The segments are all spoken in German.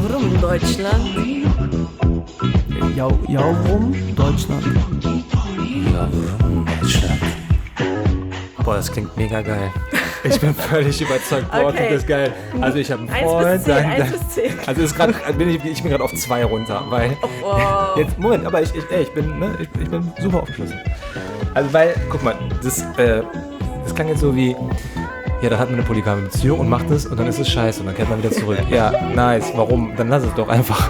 Yavrum Deutschland. Yavrum Deutschland. Yavrum Deutschland. Boah, das klingt mega geil. Ich bin völlig überzeugt. Boah, Okay. klingt das geil. Also ich habe einen 1 Freund. bis 10, 1 bis 10. Also ich bin gerade auf 2 runter, weil Oh. jetzt Moment, aber ich bin super aufgeschlossen. Also weil, guck mal, das klang jetzt so wie, ja, da hat man eine polygame Beziehung und macht es und dann ist es scheiße und dann kehrt man wieder zurück. Ja, nice, warum? Dann lass es doch einfach.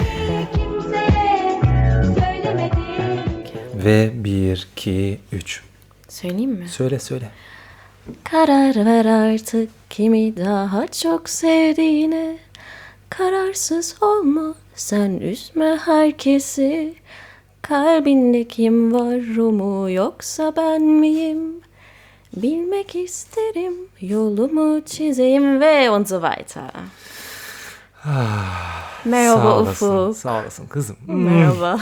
Ve, bir, iki, üç. Söyleyeyim mi? Söyle. Karar ver artık kimi daha çok sevdiğine. Kararsız olma, sen üzme herkesi. Kalbinde kim var, o mu yoksa ben miyim? Bilmek isterim, yolumu çizeyim ve und so weiter. Merhaba Ufuk. Sağ olasın kızım. Merhaba.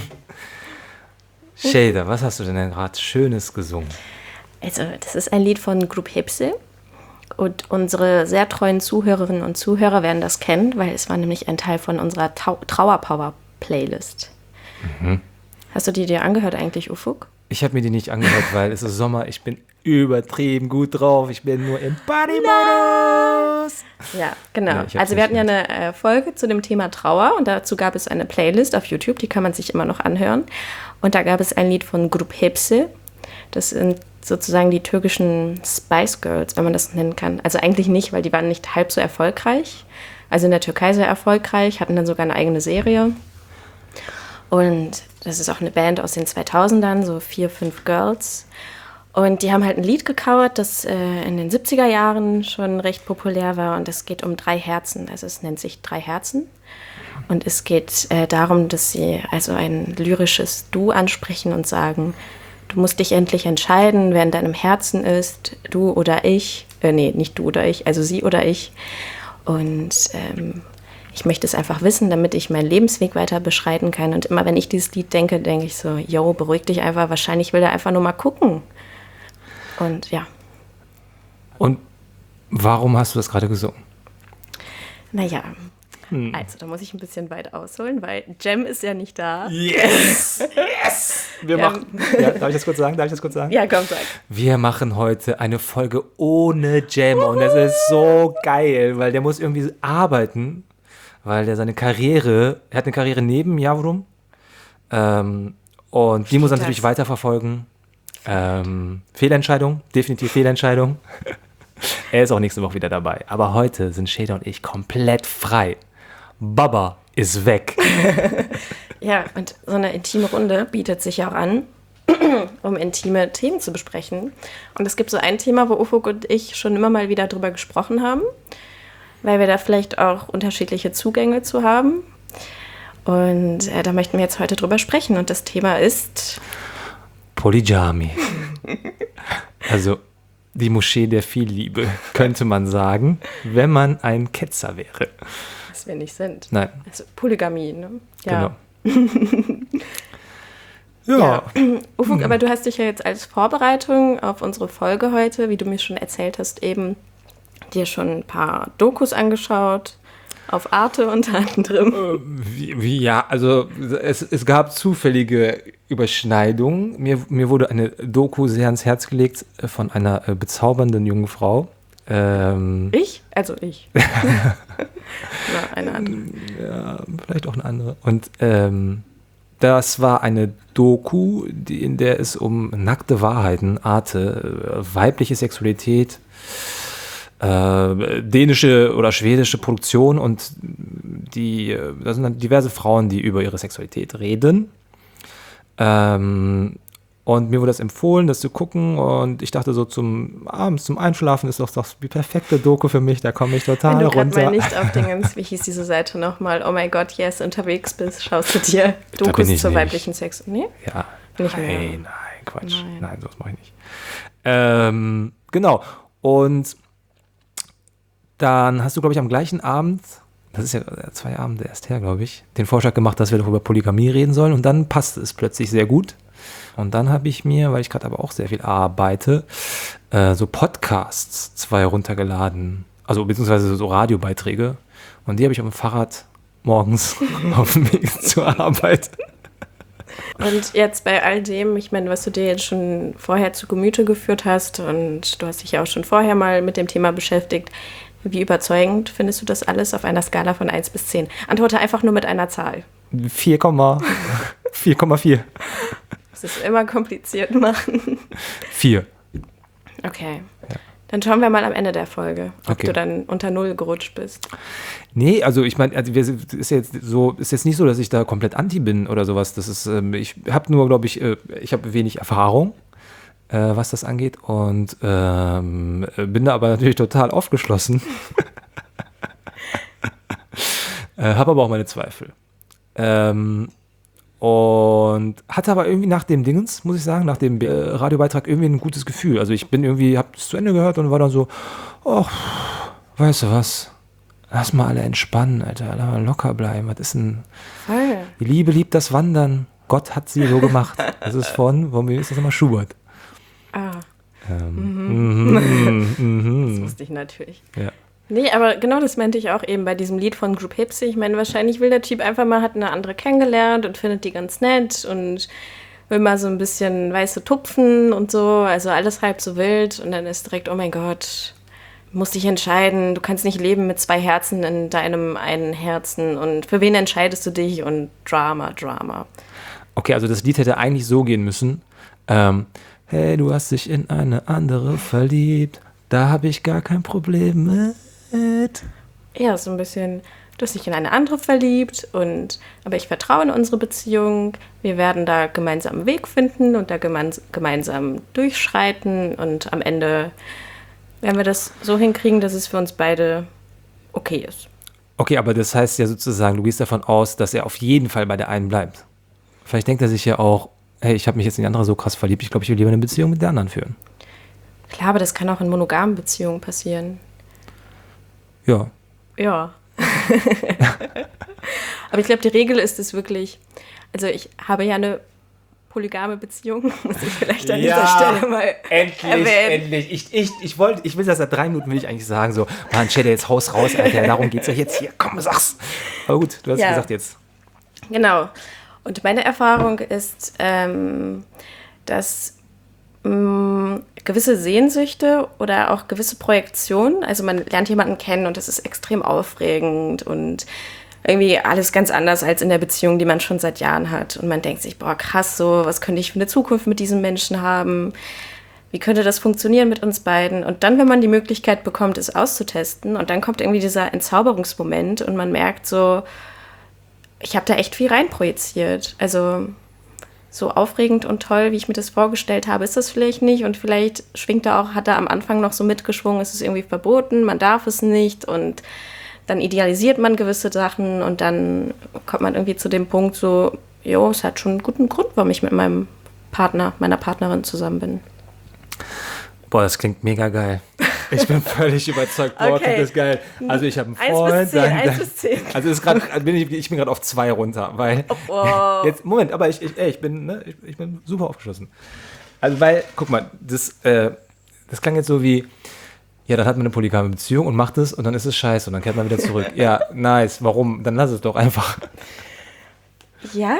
Şeyda, was hast du denn gerade Schönes gesungen? Also, das ist ein Lied von Grup Hepsi. Und unsere sehr treuen Zuhörerinnen und Zuhörer werden das kennen, weil es war nämlich ein Teil von unserer Trauerpower-Playlist. Hast du die dir angehört eigentlich, Ufuk? Ich habe mir die nicht angehört, weil es ist Sommer, ich bin übertrieben gut drauf, ich bin nur im Party-Modus. Ja, genau. Ja, ich hab's Also wir hatten ja nicht eine Folge zu dem Thema Trauer und dazu gab es eine Playlist auf YouTube, die kann man sich immer noch anhören. Und da gab es ein Lied von Grup Hepsi. Das sind sozusagen die türkischen Spice Girls, wenn man das nennen kann. Also eigentlich nicht, weil die waren nicht halb so erfolgreich. Also in der Türkei sehr erfolgreich, hatten dann sogar eine eigene Serie. Und das ist auch eine Band aus den 2000ern, so 4, 5 Girls. Und die haben halt ein Lied gecovert, das in den 70er Jahren schon recht populär war. Und es geht um 3 Herzen. Also es nennt sich 3 Herzen. Und es geht darum, dass sie also ein lyrisches Du ansprechen und sagen, du musst dich endlich entscheiden, wer in deinem Herzen ist, du oder ich. Nee, nicht du oder ich, also sie oder ich. Und ich möchte es einfach wissen, damit ich meinen Lebensweg weiter beschreiten kann. Und immer wenn ich dieses Lied denke, denke ich so, yo, beruhig dich einfach. Wahrscheinlich will er einfach nur mal gucken. Und ja. Und warum hast du das gerade gesungen? Naja, also da muss ich ein bisschen weit ausholen, weil Jem ist ja nicht da. Yes! Wir machen. Ja, darf ich das kurz sagen? Ja, komm, sag. Wir machen heute eine Folge ohne Jam und das ist so geil, weil der muss irgendwie arbeiten, weil der er hat eine Karriere neben Yavrum und die muss er natürlich weiterverfolgen. Fehlentscheidung, definitiv Fehlentscheidung. Er ist auch nächste Woche wieder dabei, aber heute sind Şeyda und ich komplett frei. Baba ist weg. Ja, und so eine intime Runde bietet sich ja auch an, um intime Themen zu besprechen. Und es gibt so ein Thema, wo Ufuk und ich schon immer mal wieder drüber gesprochen haben, weil wir da vielleicht auch unterschiedliche Zugänge zu haben. Und da möchten wir jetzt heute drüber sprechen. Und das Thema ist Polygamy. Also die Moschee der Vielliebe, könnte man sagen, wenn man ein Ketzer wäre. was wir nicht sind. Nein. Also Polygamie, ne? Ja. Genau. Ja. Ufuk, aber du hast dich ja jetzt als Vorbereitung auf unsere Folge heute, wie du mir schon erzählt hast, eben dir schon ein paar Dokus angeschaut, auf Arte unter anderem. Ja, also es gab zufällige Überschneidungen. Mir wurde eine Doku sehr ans Herz gelegt von einer bezaubernden jungen Frau. Ich? Also ich. Na, eine andere. Ja, vielleicht auch eine andere. Und das war eine Doku, in der es um nackte Wahrheiten, Arte, weibliche Sexualität, dänische oder schwedische Produktion und da sind dann diverse Frauen, die über ihre Sexualität reden. Und mir wurde das empfohlen, das zu gucken und ich dachte so abends zum Einschlafen ist doch die perfekte Doku für mich, da komme ich total Wenn du gerade runter. mal nicht auf wie hieß diese Seite nochmal, oh my God, yes, unterwegs bist, schaust du dir Dokus zur weiblichen Sex. Nee? Ja. Nicht mehr. Nein, Quatsch. Nein, sowas mache ich nicht. Genau. Und dann hast du, glaube ich, am gleichen Abend, das ist ja 2 Abende erst her, glaube ich, den Vorschlag gemacht, dass wir doch über Polygamie reden sollen und dann passte es plötzlich sehr gut. Und dann habe ich mir, weil ich gerade aber auch sehr viel arbeite, so Podcasts 2 runtergeladen, also beziehungsweise so Radiobeiträge. Und die habe ich auf dem Fahrrad morgens auf dem Weg zur Arbeit. Und jetzt bei all dem, ich meine, was du dir jetzt schon vorher zu Gemüte geführt hast und du hast dich ja auch schon vorher mal mit dem Thema beschäftigt, wie überzeugend findest du das alles auf einer Skala von 1 bis 10? Antworte einfach nur mit einer Zahl. 4,4. Das ist immer kompliziert machen. 4. Okay. Ja. Dann schauen wir mal am Ende der Folge, ob Okay. du dann unter 0 gerutscht bist. Nee, also ich meine, ist jetzt nicht so, dass ich da komplett anti bin oder sowas. Das ist, ich habe nur, glaube ich, ich habe wenig Erfahrung, was das angeht und bin da aber natürlich total aufgeschlossen. Habe aber auch meine Zweifel. Und hatte aber irgendwie nach dem Dingens, muss ich sagen, nach dem Radiobeitrag irgendwie ein gutes Gefühl. Also ich bin irgendwie, habe es zu Ende gehört und war dann so, oh, weißt du was, lass mal alle entspannen, Alter, lass mal locker bleiben. Was ist denn, Voll. die Liebe liebt das Wandern, Gott hat sie so gemacht. Das ist von wem ist das nochmal, Schubert. Ah, das Mhm. wusste ich natürlich. Ja. Nee, aber genau das meinte ich auch eben bei diesem Lied von Group Hipsy. Ich meine, wahrscheinlich will der Typ einfach mal, hat eine andere kennengelernt und findet die ganz nett und will mal so ein bisschen weiße tupfen und so. Also alles halb so wild. Und dann ist direkt, oh mein Gott, musst dich entscheiden. Du kannst nicht leben mit 2 Herzen in deinem einen Herzen. Und für wen entscheidest du dich? Und Drama. Okay, also das Lied hätte eigentlich so gehen müssen. Hey, du hast dich in eine andere verliebt. Da habe ich gar kein Problem mit. Ja, so ein bisschen, du hast dich in eine andere verliebt, aber ich vertraue in unsere Beziehung. Wir werden da gemeinsam einen Weg finden und da gemeinsam durchschreiten und am Ende werden wir das so hinkriegen, dass es für uns beide okay ist. Okay, aber das heißt ja sozusagen, du gehst davon aus, dass er auf jeden Fall bei der einen bleibt. Vielleicht denkt er sich ja auch, hey, ich habe mich jetzt in die andere so krass verliebt, ich glaube, ich will lieber eine Beziehung mit der anderen führen. Klar, aber das kann auch in monogamen Beziehungen passieren. Ja. Ja. Aber ich glaube, die Regel ist es wirklich, also ich habe ja eine polygame Beziehung, muss ich vielleicht an dieser Stelle mal erwähnen. endlich. Ich will das seit 3 Minuten, will ich eigentlich sagen, so, Mann, Cheddar, jetzt Haus raus, Alter, darum geht's ja jetzt hier, komm, sag's. Aber gut, du hast Ja. gesagt jetzt. Genau. Und meine Erfahrung ist, dass gewisse Sehnsüchte oder auch gewisse Projektionen, also man lernt jemanden kennen und das ist extrem aufregend und irgendwie alles ganz anders als in der Beziehung, die man schon seit Jahren hat. Und man denkt sich, boah, krass, so, was könnte ich für eine Zukunft mit diesem Menschen haben? Wie könnte das funktionieren mit uns beiden? Und dann, wenn man die Möglichkeit bekommt, es auszutesten und dann kommt irgendwie dieser Entzauberungsmoment und man merkt so, ich habe da echt viel reinprojiziert. Also so aufregend und toll, wie ich mir das vorgestellt habe, ist das vielleicht nicht. Und vielleicht hat er am Anfang noch so mitgeschwungen, es ist irgendwie verboten, man darf es nicht. Und dann idealisiert man gewisse Sachen und dann kommt man irgendwie zu dem Punkt so, jo, es hat schon einen guten Grund, warum ich mit meinem Partner, meiner Partnerin zusammen bin. Boah, das klingt mega geil. Ich bin völlig überzeugt. Boah, Okay. klingt das geil. Also ich habe einen 1 Freund. bis 10, 1 bis 10. Also ich bin gerade auf 2 runter, weil Oh. jetzt, Moment, aber ich bin super aufgeschlossen. Also weil, guck mal, das klang jetzt so wie, ja, dann hat man eine polygame Beziehung und macht es und dann ist es scheiße und dann kehrt man wieder zurück. Ja, nice, warum? Dann lass es doch einfach. Ja,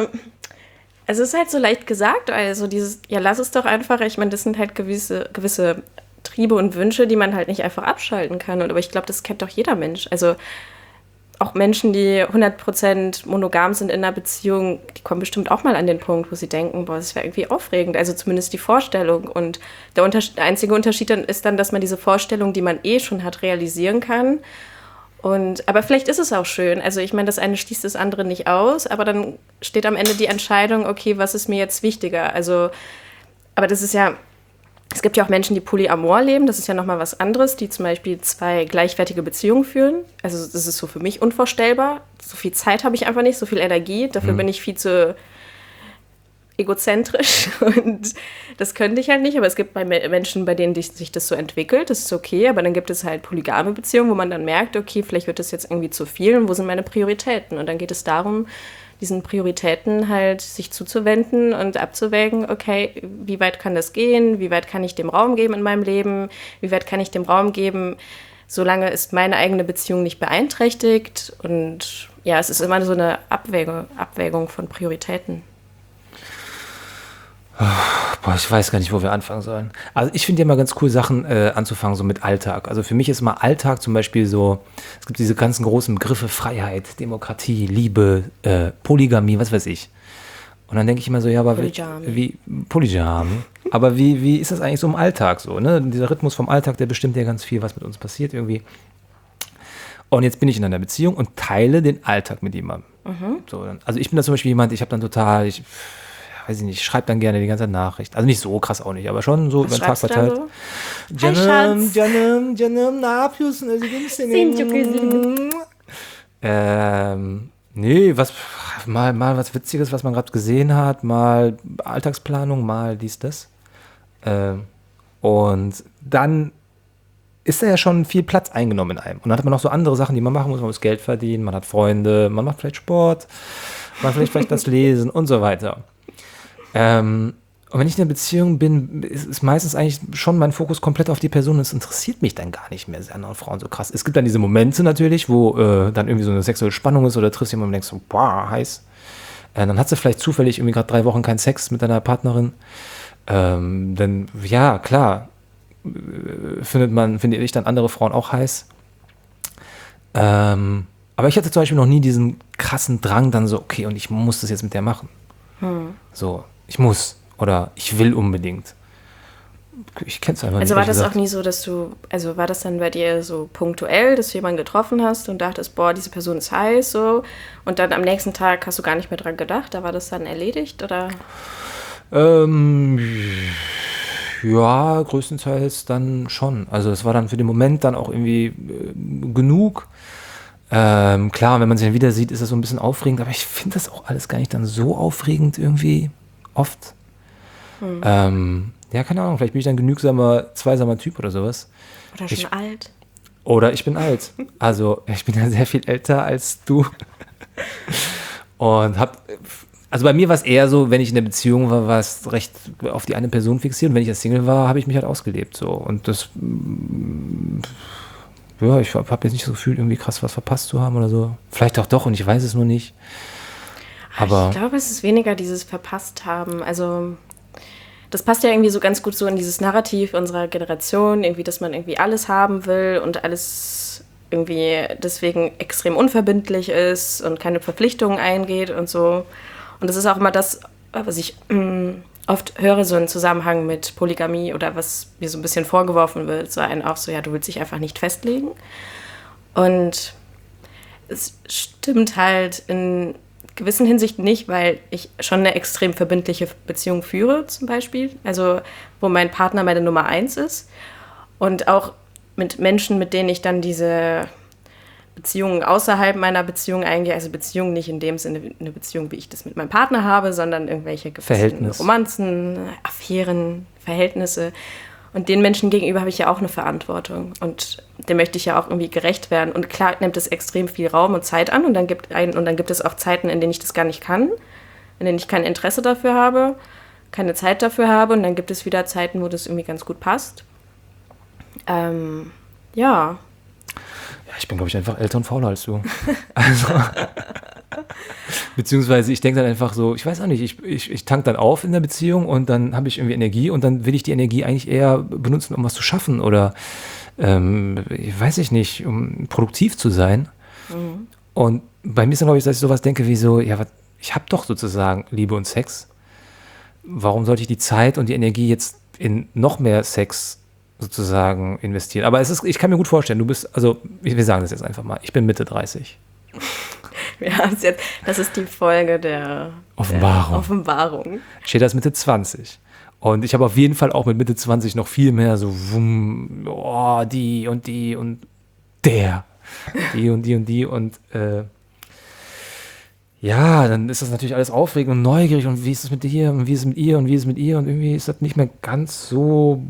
also es ist halt so leicht gesagt, also dieses, ja, lass es doch einfach. Ich meine, das sind halt gewisse Triebe und Wünsche, die man halt nicht einfach abschalten kann. Aber ich glaube, das kennt doch jeder Mensch. Also auch Menschen, die 100% monogam sind in einer Beziehung, die kommen bestimmt auch mal an den Punkt, wo sie denken, boah, das wäre irgendwie aufregend. Also zumindest die Vorstellung. Und der einzige Unterschied dann ist dann, dass man diese Vorstellung, die man eh schon hat, realisieren kann. Aber vielleicht ist es auch schön. Also ich meine, das eine schließt das andere nicht aus, aber dann steht am Ende die Entscheidung, okay, was ist mir jetzt wichtiger? Also, aber das ist ja, es gibt ja auch Menschen, die Polyamor leben, das ist ja nochmal was anderes, die zum Beispiel 2 gleichwertige Beziehungen führen. Also das ist so für mich unvorstellbar. So viel Zeit habe ich einfach nicht, so viel Energie, dafür bin ich viel zu egozentrisch und das könnte ich halt nicht, aber es gibt bei Menschen, bei denen sich das so entwickelt, das ist okay, aber dann gibt es halt polygame Beziehungen, wo man dann merkt, okay, vielleicht wird das jetzt irgendwie zu viel und wo sind meine Prioritäten? Und dann geht es darum, diesen Prioritäten halt sich zuzuwenden und abzuwägen, okay, wie weit kann das gehen, wie weit kann ich dem Raum geben in meinem Leben, wie weit kann ich dem Raum geben, solange ist meine eigene Beziehung nicht beeinträchtigt. Und ja, es ist immer so eine Abwägung von Prioritäten. Boah, ich weiß gar nicht, wo wir anfangen sollen. Also ich finde ja immer ganz cool, Sachen anzufangen, so mit Alltag. Also für mich ist mal Alltag zum Beispiel so, es gibt diese ganzen großen Begriffe, Freiheit, Demokratie, Liebe, Polygamie, was weiß ich. Und dann denke ich immer so, ja, aber Polygamy. Aber wie ist das eigentlich so im Alltag so, ne? Dieser Rhythmus vom Alltag, der bestimmt ja ganz viel, was mit uns passiert irgendwie. Und jetzt bin ich in einer Beziehung und teile den Alltag mit jemandem. So, also ich bin da zum Beispiel jemand, ich habe dann total, weiß ich nicht, ich schreibe dann gerne die ganze Zeit Nachrichten. Also nicht so krass auch nicht, aber schon so über den Tag verteilt. Nee, mal was Witziges, was man gerade gesehen hat, mal Alltagsplanung, mal dies, das. Und dann ist da ja schon viel Platz eingenommen in einem. Und dann hat man noch so andere Sachen, die man machen muss. Man muss Geld verdienen, man hat Freunde, man macht vielleicht Sport, man vielleicht das Lesen und so weiter. Und wenn ich in einer Beziehung bin, ist meistens eigentlich schon mein Fokus komplett auf die Person. Es interessiert mich dann gar nicht mehr, andere Frauen so krass. Es gibt dann diese Momente natürlich, wo dann irgendwie so eine sexuelle Spannung ist oder triffst jemanden und denkst so, boah, heiß. Dann hat sie vielleicht zufällig irgendwie gerade 3 Wochen keinen Sex mit deiner Partnerin. Dann, ja, klar, finde ich dann andere Frauen auch heiß. Aber ich hatte zum Beispiel noch nie diesen krassen Drang dann so, okay, und ich muss das jetzt mit der machen. So, ich muss oder ich will unbedingt. Ich kenne es einfach nicht. Also war das auch nie so, also war das dann bei dir so punktuell, dass du jemanden getroffen hast und dachtest, boah, diese Person ist heiß, so, und dann am nächsten Tag hast du gar nicht mehr dran gedacht, da war das dann erledigt, oder? Ja, größtenteils dann schon. Also es war dann für den Moment dann auch irgendwie genug. Klar, wenn man sich dann wieder sieht, ist das so ein bisschen aufregend, aber ich finde das auch alles gar nicht dann so aufregend irgendwie oft. Ja, keine Ahnung, vielleicht bin ich dann genügsamer, zweisamer Typ oder sowas. Oder schon alt. Oder ich bin alt. Also ich bin ja sehr viel älter als du. Und also bei mir war es eher so, wenn ich in der Beziehung war, war es recht auf die eine Person fixiert. Und wenn ich als Single war, habe ich mich halt ausgelebt. So. Und das, ja, ich habe jetzt nicht so das Gefühl, irgendwie krass was verpasst zu haben oder so. Vielleicht auch doch und ich weiß es nur nicht. Aber ich glaube, es ist weniger dieses verpasst haben. Also das passt ja irgendwie so ganz gut so in dieses Narrativ unserer Generation, irgendwie, dass man irgendwie alles haben will und alles irgendwie deswegen extrem unverbindlich ist und keine Verpflichtungen eingeht und so. Und das ist auch immer das, was ich oft höre, so im Zusammenhang mit Polygamie oder was mir so ein bisschen vorgeworfen wird, so einen auch so, ja, du willst dich einfach nicht festlegen. Und es stimmt halt in gewissen Hinsichten nicht, weil ich schon eine extrem verbindliche Beziehung führe, zum Beispiel. Also, wo mein Partner meine Nummer 1 ist. Und auch mit Menschen, mit denen ich dann diese Beziehungen außerhalb meiner Beziehung eingehe. Also Beziehung nicht in dem Sinne eine Beziehung, wie ich das mit meinem Partner habe, sondern irgendwelche Romanzen, Affären, Verhältnisse. Und den Menschen gegenüber habe ich ja auch eine Verantwortung. Und dem möchte ich ja auch irgendwie gerecht werden. Und klar nimmt es extrem viel Raum und Zeit an. Und dann gibt es auch Zeiten, in denen ich das gar nicht kann. In denen ich kein Interesse dafür habe, keine Zeit dafür habe. Und dann gibt es wieder Zeiten, wo das irgendwie ganz gut passt. Ja, ich bin, glaube ich, einfach älter und fauler als du. Also, beziehungsweise ich denke dann einfach so, ich weiß auch nicht, ich tank dann auf in der Beziehung und dann habe ich irgendwie Energie und dann will ich die Energie eigentlich eher benutzen, um was zu schaffen oder, weiß ich nicht, um produktiv zu sein. Mhm. Und bei mir ist dann, glaube ich, dass ich sowas denke wie so, ja, ich habe doch sozusagen Liebe und Sex. Warum sollte ich die Zeit und die Energie jetzt in noch mehr Sex sozusagen investieren. Aber ich kann mir gut vorstellen, du bist, also wir sagen das jetzt einfach mal, ich bin Mitte 30. Wir haben es jetzt, das ist die Folge der Offenbarung. Steht das Mitte 20. Und ich habe auf jeden Fall auch mit Mitte 20 noch viel mehr so, die und die und der. Die und die und die und ja, dann ist das natürlich alles aufregend und neugierig und wie ist es mit dir und wie ist es mit ihr und wie ist es mit ihr und irgendwie ist das nicht mehr ganz so.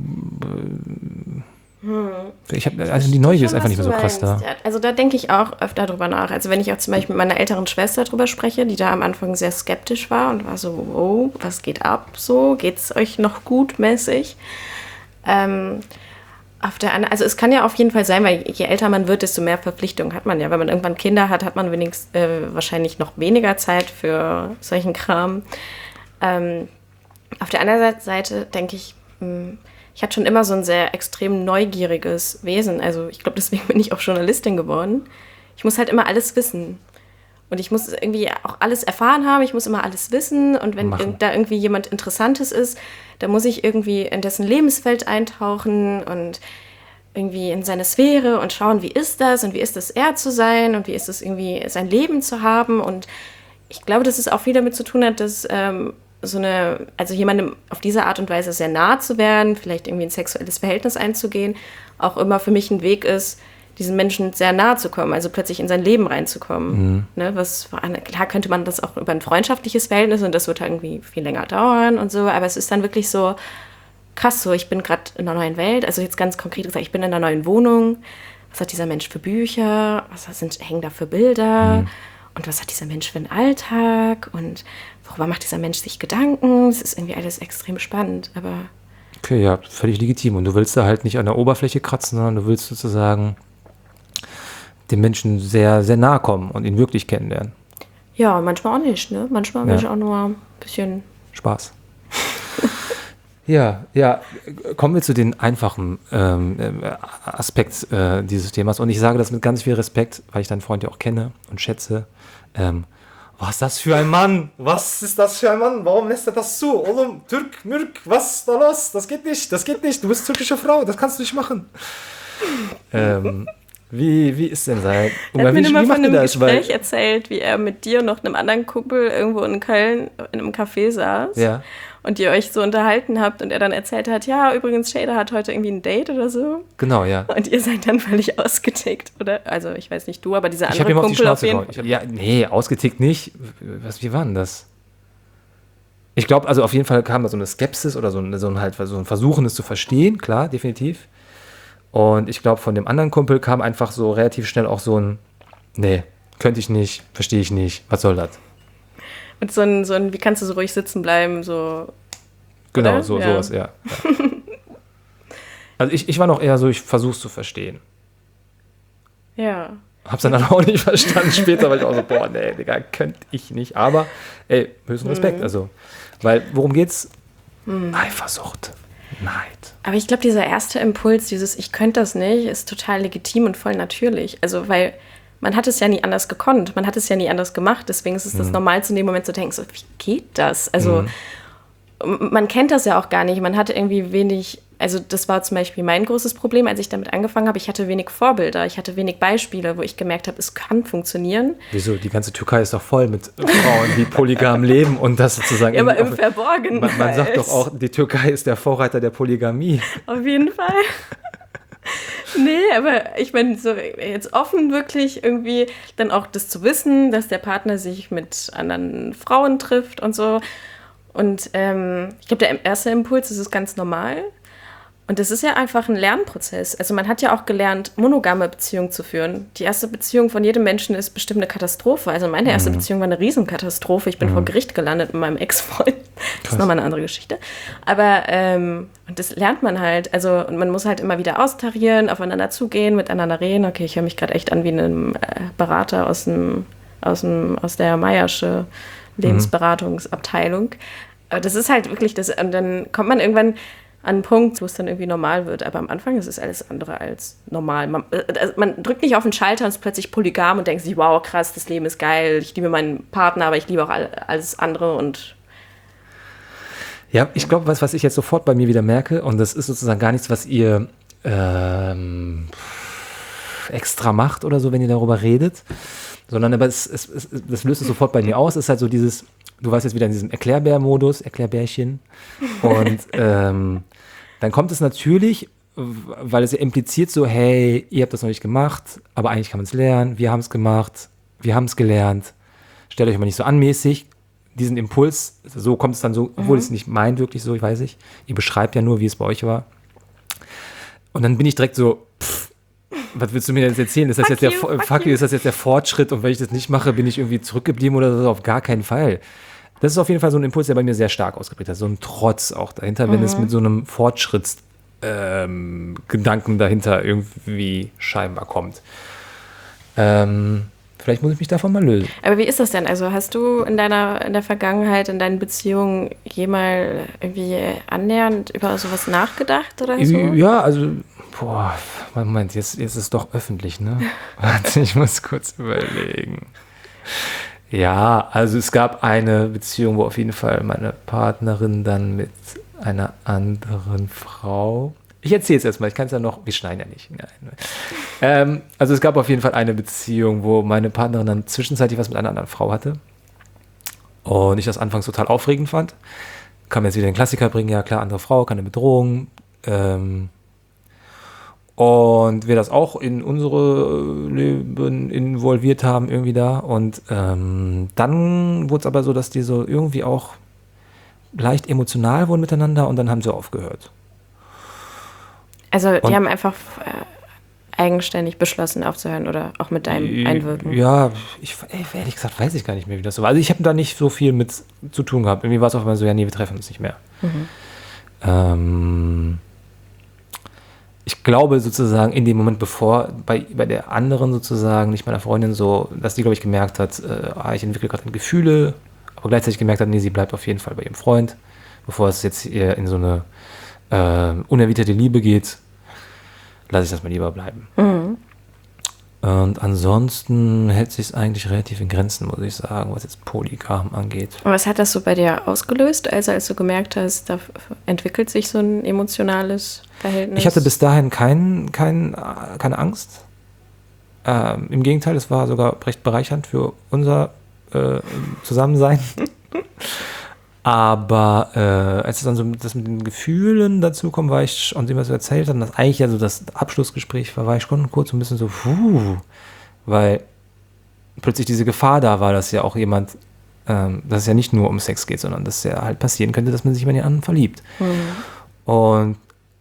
Also die Neugier ist einfach nicht mehr so krass da. Ja, also da denke ich auch öfter drüber nach. Also wenn ich auch zum Beispiel mit meiner älteren Schwester drüber spreche, die da am Anfang sehr skeptisch war und war so, oh, was geht ab so? Geht's euch noch gut mäßig? Also es kann ja auf jeden Fall sein, weil je älter man wird, desto mehr Verpflichtungen hat man ja. Wenn man irgendwann Kinder hat, hat man wenigstens wahrscheinlich noch weniger Zeit für solchen Kram. Auf der anderen Seite denke ich, ich hatte schon immer so ein sehr extrem neugieriges Wesen. Also ich glaube, deswegen bin ich auch Journalistin geworden. Ich muss halt immer alles wissen. Und ich muss irgendwie auch alles erfahren haben, ich muss immer alles wissen. Und wenn da irgendwie jemand Interessantes ist, dann muss ich irgendwie in dessen Lebensfeld eintauchen und irgendwie in seine Sphäre und schauen, wie ist das und wie ist es, er zu sein und wie ist es irgendwie, sein Leben zu haben. Und ich glaube, dass es auch viel damit zu tun hat, dass also jemandem auf diese Art und Weise sehr nah zu werden, vielleicht irgendwie ein sexuelles Verhältnis einzugehen, auch immer für mich ein Weg ist, diesen Menschen sehr nahe zu kommen, also plötzlich in sein Leben reinzukommen. Ne, klar könnte man das auch über ein freundschaftliches Verhältnis und das wird irgendwie viel länger dauern und so, aber es ist dann wirklich so krass so, ich bin gerade in einer neuen Welt, also jetzt ganz konkret gesagt, ich bin in einer neuen Wohnung, was hat dieser Mensch für Bücher, hängen da für Bilder und was hat dieser Mensch für einen Alltag und worüber macht dieser Mensch sich Gedanken, es ist irgendwie alles extrem spannend, aber... Okay, ja, völlig legitim und du willst da halt nicht an der Oberfläche kratzen, sondern du willst sozusagen dem Menschen sehr, sehr nahe kommen und ihn wirklich kennenlernen. Ja, manchmal auch nicht, ne? Manchmal will ich auch nur ein bisschen... Spaß. Ja, kommen wir zu den einfachen Aspekt dieses Themas. Und ich sage das mit ganz viel Respekt, weil ich deinen Freund ja auch kenne und schätze. Was ist das für ein Mann? Was ist das für ein Mann? Warum lässt er das zu? Oğlum, Türk, Mürk, was ist da los? Das geht nicht. Du bist türkische Frau, das kannst du nicht machen. Wie ist denn sein? Er hat mir immer von einem Gespräch erzählt, wie er mit dir und noch einem anderen Kumpel irgendwo in Köln in einem Café saß. Ja. Und ihr euch so unterhalten habt und er dann erzählt hat, ja, übrigens, Shader hat heute irgendwie ein Date oder so. Genau, ja. Und ihr seid dann völlig ausgetickt, oder? Also, ich weiß nicht du, aber dieser andere Kumpel auf jeden Fall. Nee, ausgetickt nicht. Wie war denn das? Ich glaube, also auf jeden Fall kam da so eine Skepsis oder so ein Versuchen, es zu verstehen, klar, definitiv. Und ich glaube, von dem anderen Kumpel kam einfach so relativ schnell auch so ein, nee, könnte ich nicht, verstehe ich nicht, was soll das? Und so ein, wie kannst du so ruhig sitzen bleiben, so. Genau, oder? Sowas, ja. Also ich war noch eher so, ich versuch's zu verstehen. Ja. Hab's dann auch nicht verstanden. Später war ich auch so, boah, nee, Digga, könnte ich nicht. Aber, ey, höchsten Respekt. Also, weil, worum geht's? Eifersucht. Neid. Aber ich glaube, dieser erste Impuls, dieses ich könnte das nicht, ist total legitim und voll natürlich. Also, weil man hat es ja nie anders gekonnt, man hat es ja nie anders gemacht, deswegen ist es das Normalste in dem Moment zu denken, so, wie geht das? Also, man kennt das ja auch gar nicht, man hatte irgendwie wenig, also das war zum Beispiel mein großes Problem, als ich damit angefangen habe, ich hatte wenig Vorbilder, ich hatte wenig Beispiele, wo ich gemerkt habe, es kann funktionieren. Wieso? Die ganze Türkei ist doch voll mit Frauen, die polygam leben und das sozusagen... Ja, aber im Verborgenen. Man sagt doch auch, die Türkei ist der Vorreiter der Polygamie. Auf jeden Fall. Nee, aber ich meine, so jetzt offen wirklich irgendwie dann auch das zu wissen, dass der Partner sich mit anderen Frauen trifft und so. Und ich glaube, der erste Impuls, das ist ganz normal. Und das ist ja einfach ein Lernprozess. Also man hat ja auch gelernt, monogame Beziehungen zu führen. Die erste Beziehung von jedem Menschen ist bestimmt eine Katastrophe. Also meine erste Beziehung war eine Riesenkatastrophe. Ich bin vor Gericht gelandet mit meinem Ex-Freund. Das ist nochmal eine andere Geschichte. Aber und das lernt man halt. Also und man muss halt immer wieder austarieren, aufeinander zugehen, miteinander reden. Okay, ich höre mich gerade echt an wie ein Berater aus der Meyersche Lebensberatungsabteilung. Aber das ist halt wirklich das. Und dann kommt man irgendwann an einen Punkt, wo es dann irgendwie normal wird. Aber am Anfang ist es alles andere als normal. Man drückt nicht auf den Schalter und ist plötzlich polygam und denkt sich, wow, krass, das Leben ist geil, ich liebe meinen Partner, aber ich liebe auch alles andere und... Ja, ich glaube, was ich jetzt sofort bei mir wieder merke, und das ist sozusagen gar nichts, was ihr extra macht oder so, wenn ihr darüber redet, sondern aber das löst es sofort bei mir aus, ist halt so dieses... Du warst jetzt wieder in diesem Erklärbär-Modus, Erklärbärchen. Und dann kommt es natürlich, weil es ja impliziert so, hey, ihr habt das noch nicht gemacht, aber eigentlich kann man es lernen, wir haben es gemacht, wir haben es gelernt. Stellt euch mal nicht so anmäßig. Diesen Impuls, so kommt es dann so, obwohl es nicht meint, wirklich so, ich weiß nicht. Ihr beschreibt ja nur, wie es bei euch war. Und dann bin ich direkt so, was willst du mir jetzt erzählen? Ist das jetzt ist das jetzt der Fortschritt und wenn ich das nicht mache, bin ich irgendwie zurückgeblieben oder so? Auf gar keinen Fall. Das ist auf jeden Fall so ein Impuls, der bei mir sehr stark ausgeprägt hat. So ein Trotz auch dahinter, wenn es mit so einem Fortschrittsding Gedanken dahinter irgendwie scheinbar kommt. Vielleicht muss ich mich davon mal lösen. Aber wie ist das denn? Also hast du in der Vergangenheit, in deinen Beziehungen jemals irgendwie annähernd über sowas nachgedacht oder so? Ja, also, Moment, jetzt ist es doch öffentlich, ne? Warte, ich muss kurz überlegen. Ja, also es gab eine Beziehung, wo auf jeden Fall meine Partnerin dann mit einer anderen Frau. Ich erzähle es erstmal, ich kann es ja noch, wir schneiden ja nicht. Also es gab auf jeden Fall eine Beziehung, wo meine Partnerin dann zwischenzeitlich was mit einer anderen Frau hatte. Und ich das anfangs total aufregend fand. Kann mir jetzt wieder den Klassiker bringen, ja klar, andere Frau, keine Bedrohung. Und wir das auch in unsere Leben involviert haben irgendwie da. Und dann wurde es aber so, dass die so irgendwie auch leicht emotional wurden miteinander und dann haben sie aufgehört. Also die haben einfach eigenständig beschlossen aufzuhören oder auch mit deinem Einwirken? Ja, ehrlich gesagt weiß ich gar nicht mehr, wie das so war. Also ich habe da nicht so viel mit zu tun gehabt. Irgendwie war es auch immer so, ja nee, wir treffen uns nicht mehr. Ich glaube sozusagen in dem Moment, bevor bei der anderen sozusagen, nicht meiner Freundin so, dass die, glaube ich, gemerkt hat, ich entwickle gerade Gefühle, aber gleichzeitig gemerkt hat, nee, sie bleibt auf jeden Fall bei ihrem Freund, bevor es jetzt eher in so eine unerwiderte Liebe geht, lasse ich das mal lieber bleiben. Und ansonsten hält sich es eigentlich relativ in Grenzen, muss ich sagen, was jetzt Polygam angeht. Und was hat das so bei dir ausgelöst, also als du gemerkt hast, da entwickelt sich so ein emotionales Verhältnis? Ich hatte bis dahin keine Angst. Im Gegenteil, es war sogar recht bereichernd für unser Zusammensein. Aber als es dann so das mit den Gefühlen dazu kommt, war ich, und sie mir so erzählt haben, dass eigentlich ja so das Abschlussgespräch war ich schon kurz ein bisschen so, weil plötzlich diese Gefahr da war, dass ja auch jemand, dass es ja nicht nur um Sex geht, sondern dass ja halt passieren könnte, dass man sich in den anderen verliebt. Und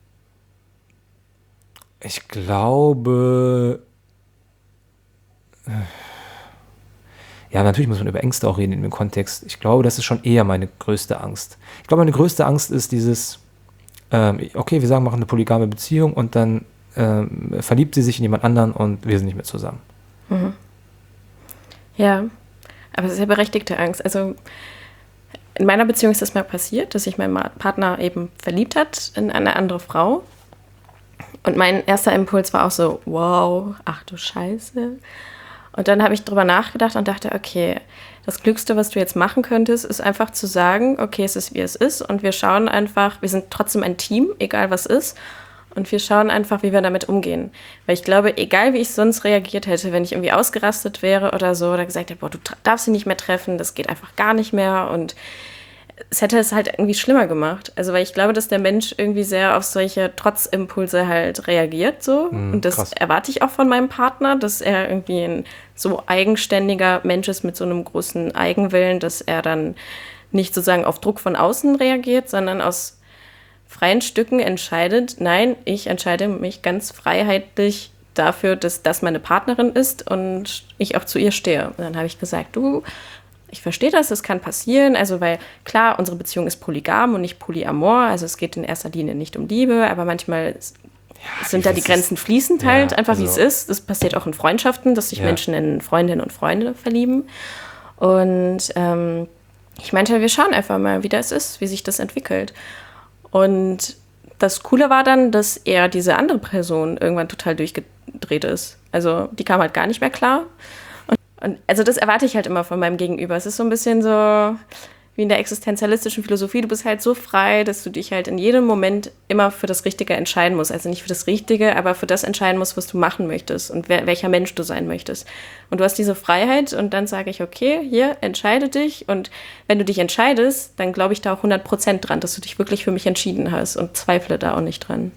ich glaube, ja, natürlich muss man über Ängste auch reden in dem Kontext. Ich glaube, das ist schon eher meine größte Angst. Ich glaube, meine größte Angst ist dieses, okay, wir sagen, machen eine polygame Beziehung und dann verliebt sie sich in jemand anderen und wir sind nicht mehr zusammen. Ja, aber es ist ja berechtigte Angst. Also in meiner Beziehung ist das mal passiert, dass sich mein Partner eben verliebt hat in eine andere Frau. Und mein erster Impuls war auch so, wow, ach du Scheiße. Und dann habe ich drüber nachgedacht und dachte, okay, das Klügste, was du jetzt machen könntest, ist einfach zu sagen, okay, es ist, wie es ist und wir schauen einfach, wir sind trotzdem ein Team, egal was ist, und wir schauen einfach, wie wir damit umgehen. Weil ich glaube, egal wie ich sonst reagiert hätte, wenn ich irgendwie ausgerastet wäre oder so, oder gesagt hätte, boah, du darfst sie nicht mehr treffen, das geht einfach gar nicht mehr, und es hätte es halt irgendwie schlimmer gemacht. Also, weil ich glaube, dass der Mensch irgendwie sehr auf solche Trotzimpulse halt reagiert, so. Und das krass. erwarte ich auch von meinem Partner, dass er irgendwie ein so eigenständiger Mensch ist mit so einem großen Eigenwillen, dass er dann nicht sozusagen auf Druck von außen reagiert, sondern aus freien Stücken entscheidet, nein, ich entscheide mich ganz freiheitlich dafür, dass das meine Partnerin ist und ich auch zu ihr stehe. Und dann habe ich gesagt, ich verstehe das kann passieren, also weil klar, unsere Beziehung ist polygam und nicht polyamor, also es geht in erster Linie nicht um Liebe, aber manchmal sind da die Grenzen fließend halt, einfach wie es ist. Das passiert auch in Freundschaften, dass sich Menschen in Freundinnen und Freunde verlieben. Und ich meinte, wir schauen einfach mal, wie das ist, wie sich das entwickelt. Und das Coole war dann, dass er diese andere Person irgendwann total durchgedreht ist. Also die kam halt gar nicht mehr klar. Und also das erwarte ich halt immer von meinem Gegenüber. Es ist so ein bisschen so wie in der existenzialistischen Philosophie. Du bist halt so frei, dass du dich halt in jedem Moment immer für das Richtige entscheiden musst. Also nicht für das Richtige, aber für das entscheiden musst, was du machen möchtest und welcher Mensch du sein möchtest. Und du hast diese Freiheit und dann sage ich, okay, hier, entscheide dich. Und wenn du dich entscheidest, dann glaube ich da auch 100% dran, dass du dich wirklich für mich entschieden hast und zweifle da auch nicht dran.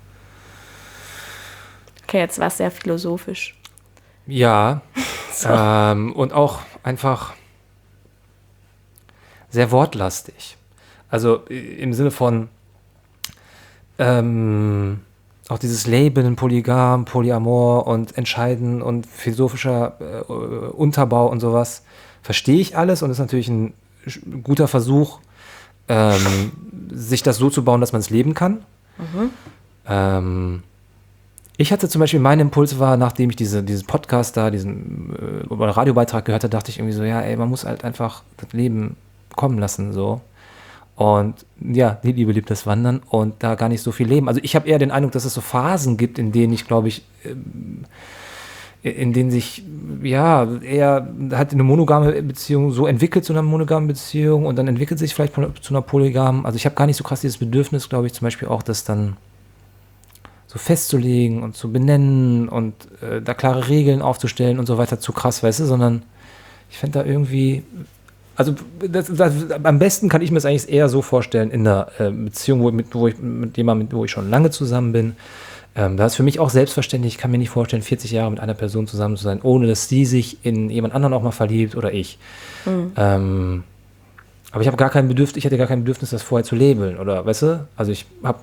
Okay, jetzt war es sehr philosophisch. Ja, und auch einfach sehr wortlastig. Also im Sinne von auch dieses Labeln, Polygam, Polyamor und Entscheiden und philosophischer Unterbau und sowas, verstehe ich alles und ist natürlich ein guter Versuch, sich das so zu bauen, dass man es leben kann. Ich hatte zum Beispiel, mein Impuls war, nachdem ich diesen Podcast da, diesen Radiobeitrag gehört habe, dachte ich irgendwie so, ja, ey, man muss halt einfach das Leben kommen lassen, so. Und ja, die Liebe liebt das Wandern und da gar nicht so viel leben. Also ich habe eher den Eindruck, dass es so Phasen gibt, in denen ich, glaube ich, in denen sich, ja, eher halt eine monogame Beziehung so entwickelt zu einer monogamen Beziehung und dann entwickelt sich vielleicht zu einer polygamen. Also ich habe gar nicht so krass dieses Bedürfnis, glaube ich, zum Beispiel auch, das dann so festzulegen und zu benennen und da klare Regeln aufzustellen und so weiter zu krass, weißt du, sondern ich fände da irgendwie, also am besten kann ich mir das eigentlich eher so vorstellen in einer Beziehung, wo ich mit jemandem, wo ich schon lange zusammen bin. Da ist für mich auch selbstverständlich, ich kann mir nicht vorstellen, 40 Jahre mit einer Person zusammen zu sein, ohne dass sie sich in jemand anderen auch mal verliebt oder ich. Aber ich habe ich hätte gar kein Bedürfnis, das vorher zu labeln, oder, weißt du? Also ich habe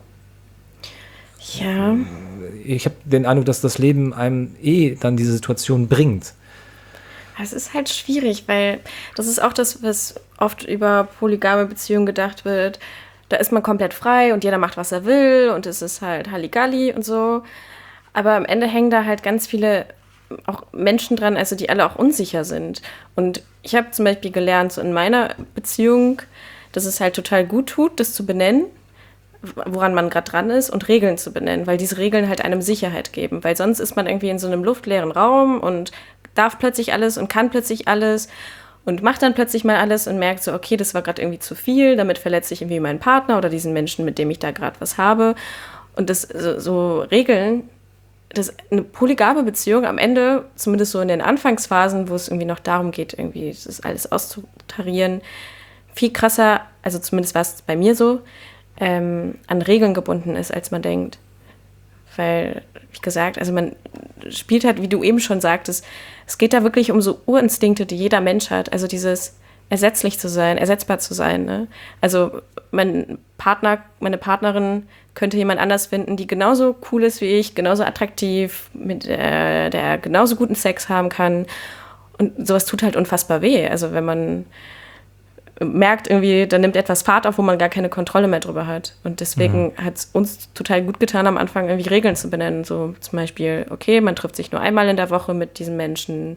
den Eindruck, dass das Leben einem dann diese Situation bringt. Es ist halt schwierig, weil das ist auch das, was oft über polygame Beziehungen gedacht wird. Da ist man komplett frei und jeder macht, was er will und es ist halt Halligalli und so. Aber am Ende hängen da halt ganz viele auch Menschen dran, also die alle auch unsicher sind. Und ich habe zum Beispiel gelernt, so in meiner Beziehung, dass es halt total gut tut, das zu benennen, woran man gerade dran ist und Regeln zu benennen, weil diese Regeln halt einem Sicherheit geben. Weil sonst ist man irgendwie in so einem luftleeren Raum und darf plötzlich alles und kann plötzlich alles und macht dann plötzlich mal alles und merkt so, okay, das war gerade irgendwie zu viel, damit verletze ich irgendwie meinen Partner oder diesen Menschen, mit dem ich da gerade was habe. Und das so Regeln, dass eine polygame Beziehung am Ende, zumindest so in den Anfangsphasen, wo es irgendwie noch darum geht, irgendwie das alles auszutarieren, viel krasser, also zumindest war es bei mir so, an Regeln gebunden ist, als man denkt. Weil, wie gesagt, also man spielt halt, wie du eben schon sagtest, es geht da wirklich um so Urinstinkte, die jeder Mensch hat. Also dieses ersetzlich zu sein, ersetzbar zu sein. Ne? Also meine Partnerin könnte jemand anders finden, die genauso cool ist wie ich, genauso attraktiv, mit der genauso guten Sex haben kann. Und sowas tut halt unfassbar weh. Also wenn man merkt irgendwie, da nimmt etwas Fahrt auf, wo man gar keine Kontrolle mehr drüber hat. Und deswegen hat es uns total gut getan, am Anfang irgendwie Regeln zu benennen. So zum Beispiel, okay, man trifft sich nur einmal in der Woche mit diesem Menschen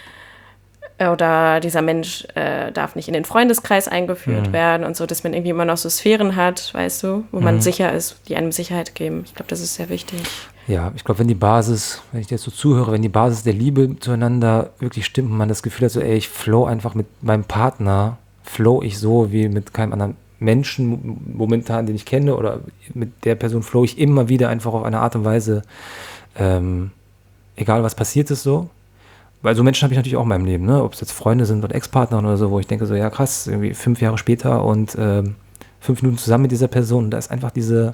oder dieser Mensch darf nicht in den Freundeskreis eingeführt werden und so, dass man irgendwie immer noch so Sphären hat, weißt du, wo man sicher ist, die einem Sicherheit geben. Ich glaube, das ist sehr wichtig. Ja, ich glaube, wenn ich dir jetzt so zuhöre, wenn die Basis der Liebe zueinander wirklich stimmt und man das Gefühl hat, so, ey, ich flow einfach mit meinem Partner, flow ich so wie mit keinem anderen Menschen momentan, den ich kenne, oder mit der Person flow ich immer wieder einfach auf eine Art und Weise, egal was passiert ist so. Weil so Menschen habe ich natürlich auch in meinem Leben, ne? Ob es jetzt Freunde sind oder Ex-Partner oder so, wo ich denke so, ja krass, irgendwie 5 Jahre später und 5 Minuten zusammen mit dieser Person, und da ist einfach dieses,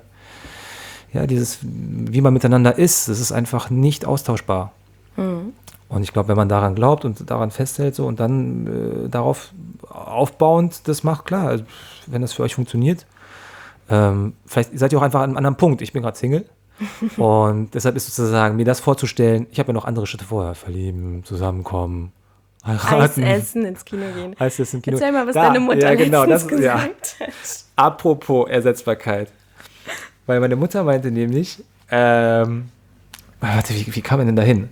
wie man miteinander ist, das ist einfach nicht austauschbar. Und ich glaube, wenn man daran glaubt und daran festhält so und dann darauf aufbauend das macht, klar, also, wenn das für euch funktioniert. Vielleicht seid ihr auch einfach an einem anderen Punkt. Ich bin gerade Single und deshalb ist sozusagen, mir das vorzustellen, ich habe ja noch andere Schritte vorher, verlieben, zusammenkommen, heiraten. Eis essen, ins Kino gehen. Eis essen, Kino. Erzähl mal, was deine Mutter letztens gesagt hat. Apropos Ersetzbarkeit. Weil meine Mutter meinte nämlich, warte, wie kam man denn da hin?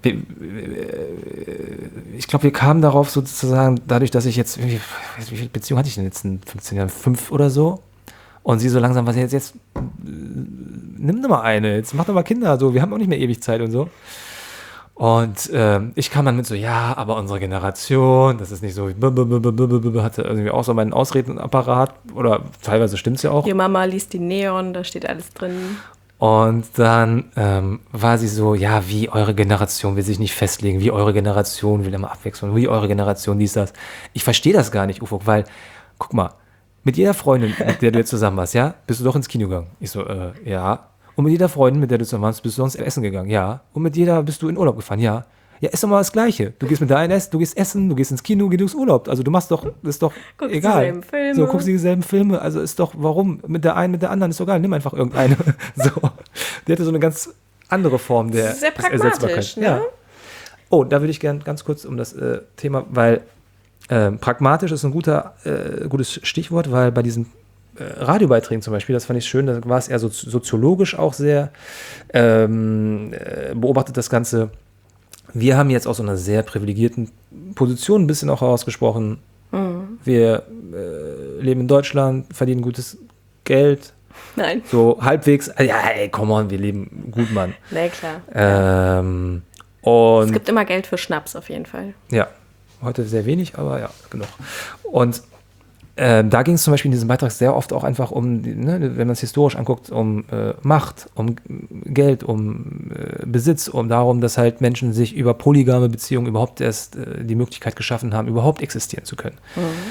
Ich glaube, wir kamen darauf sozusagen, dadurch, dass ich jetzt, wie viele Beziehungen hatte ich in den letzten 15 Jahren? 5 oder so? Und sie so langsam, was jetzt nimm doch mal eine, jetzt mach doch mal Kinder, so, wir haben auch nicht mehr ewig Zeit und so. Und ich kam dann mit so, ja, aber unsere Generation, das ist nicht so, hatte irgendwie auch so meinen Ausredenapparat, oder teilweise stimmt es ja auch. Die Mama liest die Neon, da steht alles drin. Und dann war sie so, ja, wie eure Generation will sich nicht festlegen, wie eure Generation will immer abwechseln, wie eure Generation dies, das. Ich verstehe das gar nicht, Ufuk, weil, guck mal, mit jeder Freundin, mit der du jetzt zusammen warst, ja, bist du doch ins Kino gegangen. Ich so, ja. Und mit jeder Freundin, mit der du zusammen warst, bist du sonst essen gegangen, ja. Und mit jeder bist du in Urlaub gefahren, ja. Ja, ist doch mal das Gleiche. Du gehst mit der einen essen, du gehst essen, du gehst ins Kino, gehst ins Urlaub. Also du machst doch, ist doch guckst egal. Dieselben Filme. So, guckst dieselben Filme. Also ist doch, warum? Mit der einen, mit der anderen ist doch egal. Nimm einfach irgendeine. So. Die hatte so eine ganz andere Form der sehr pragmatisch, ne? Ja. Oh, da würde ich gerne ganz kurz um das Thema, weil pragmatisch ist ein gutes Stichwort, weil bei diesen Radiobeiträgen zum Beispiel, das fand ich schön, da war es eher so soziologisch auch sehr, beobachtet das Ganze. Wir haben jetzt aus so einer sehr privilegierten Position ein bisschen auch herausgesprochen, wir leben in Deutschland, verdienen gutes Geld. Nein. So halbwegs, ja, ey, come on, wir leben gut, Mann. Na klar. Und Es gibt immer Geld für Schnaps auf jeden Fall. ja, heute sehr wenig, aber ja, genug. Und da ging es zum Beispiel in diesem Beitrag sehr oft auch einfach um, wenn man es historisch anguckt, um Macht, um Geld, um Besitz, um darum, dass halt Menschen sich über polygame Beziehungen überhaupt erst die Möglichkeit geschaffen haben, überhaupt existieren zu können.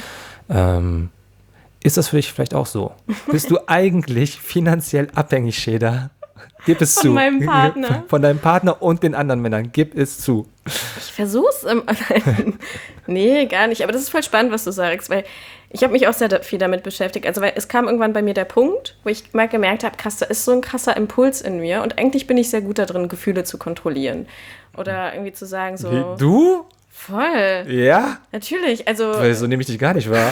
Ist das für dich vielleicht auch so? Bist du eigentlich finanziell abhängig, Sheda? Gib es zu. Von meinem Partner? Von deinem Partner und den anderen Männern. Gib es zu. Ich versuch's. Nee, gar nicht. Aber das ist voll spannend, was du sagst, weil ich habe mich auch sehr viel damit beschäftigt. Also, weil es kam irgendwann bei mir der Punkt, wo ich mal gemerkt habe, krass, da ist so ein krasser Impuls in mir und eigentlich bin ich sehr gut darin, Gefühle zu kontrollieren. Oder irgendwie zu sagen so... Wie, du? Voll. Ja? Natürlich, also... Weil so nehme ich dich gar nicht wahr.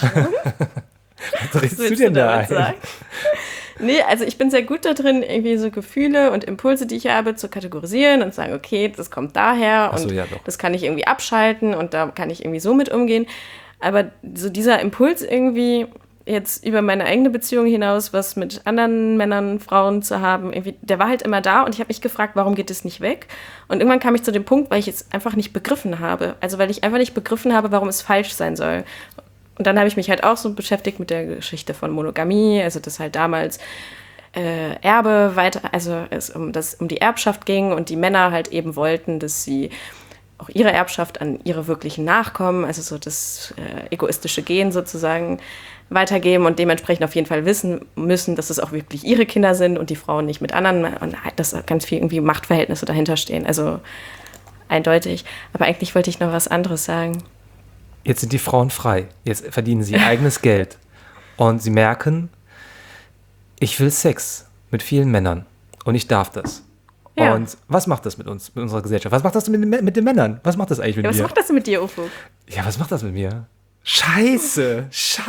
Was redest du willst denn du da damit ein? sagen? Nee, also ich bin sehr gut da drin, irgendwie so Gefühle und Impulse, die ich habe, zu kategorisieren und sagen, okay, das kommt daher Ach so, und ja, doch. das kann ich irgendwie abschalten und da kann ich irgendwie so mit umgehen. Aber so dieser Impuls irgendwie jetzt über meine eigene Beziehung hinaus, was mit anderen Männern, Frauen zu haben, irgendwie, der war halt immer da und ich habe mich gefragt, warum geht es nicht weg? Und irgendwann kam ich zu dem Punkt, weil ich es einfach nicht begriffen habe. Also weil ich einfach nicht begriffen habe, warum es falsch sein soll. Und dann habe ich mich halt auch so beschäftigt mit der Geschichte von Monogamie, also dass halt damals Erbe weiter, also es um die Erbschaft ging und die Männer halt eben wollten, dass sie auch ihre Erbschaft an ihre wirklichen Nachkommen, also so das egoistische Gen sozusagen weitergeben und dementsprechend auf jeden Fall wissen müssen, dass es auch wirklich ihre Kinder sind und die Frauen nicht mit anderen und dass ganz viel irgendwie Machtverhältnisse dahinter stehen, also eindeutig. Aber eigentlich wollte ich noch was anderes sagen. Jetzt sind die Frauen frei. Jetzt verdienen sie eigenes Geld. Und sie merken, ich will Sex mit vielen Männern. Und ich darf das. Ja. Und was macht das mit uns, mit unserer Gesellschaft? Was macht das mit den Männern? Was macht das eigentlich mit Ja, was mir? macht das denn mit dir, Ufuk? Ja, was macht das mit mir? Scheiße.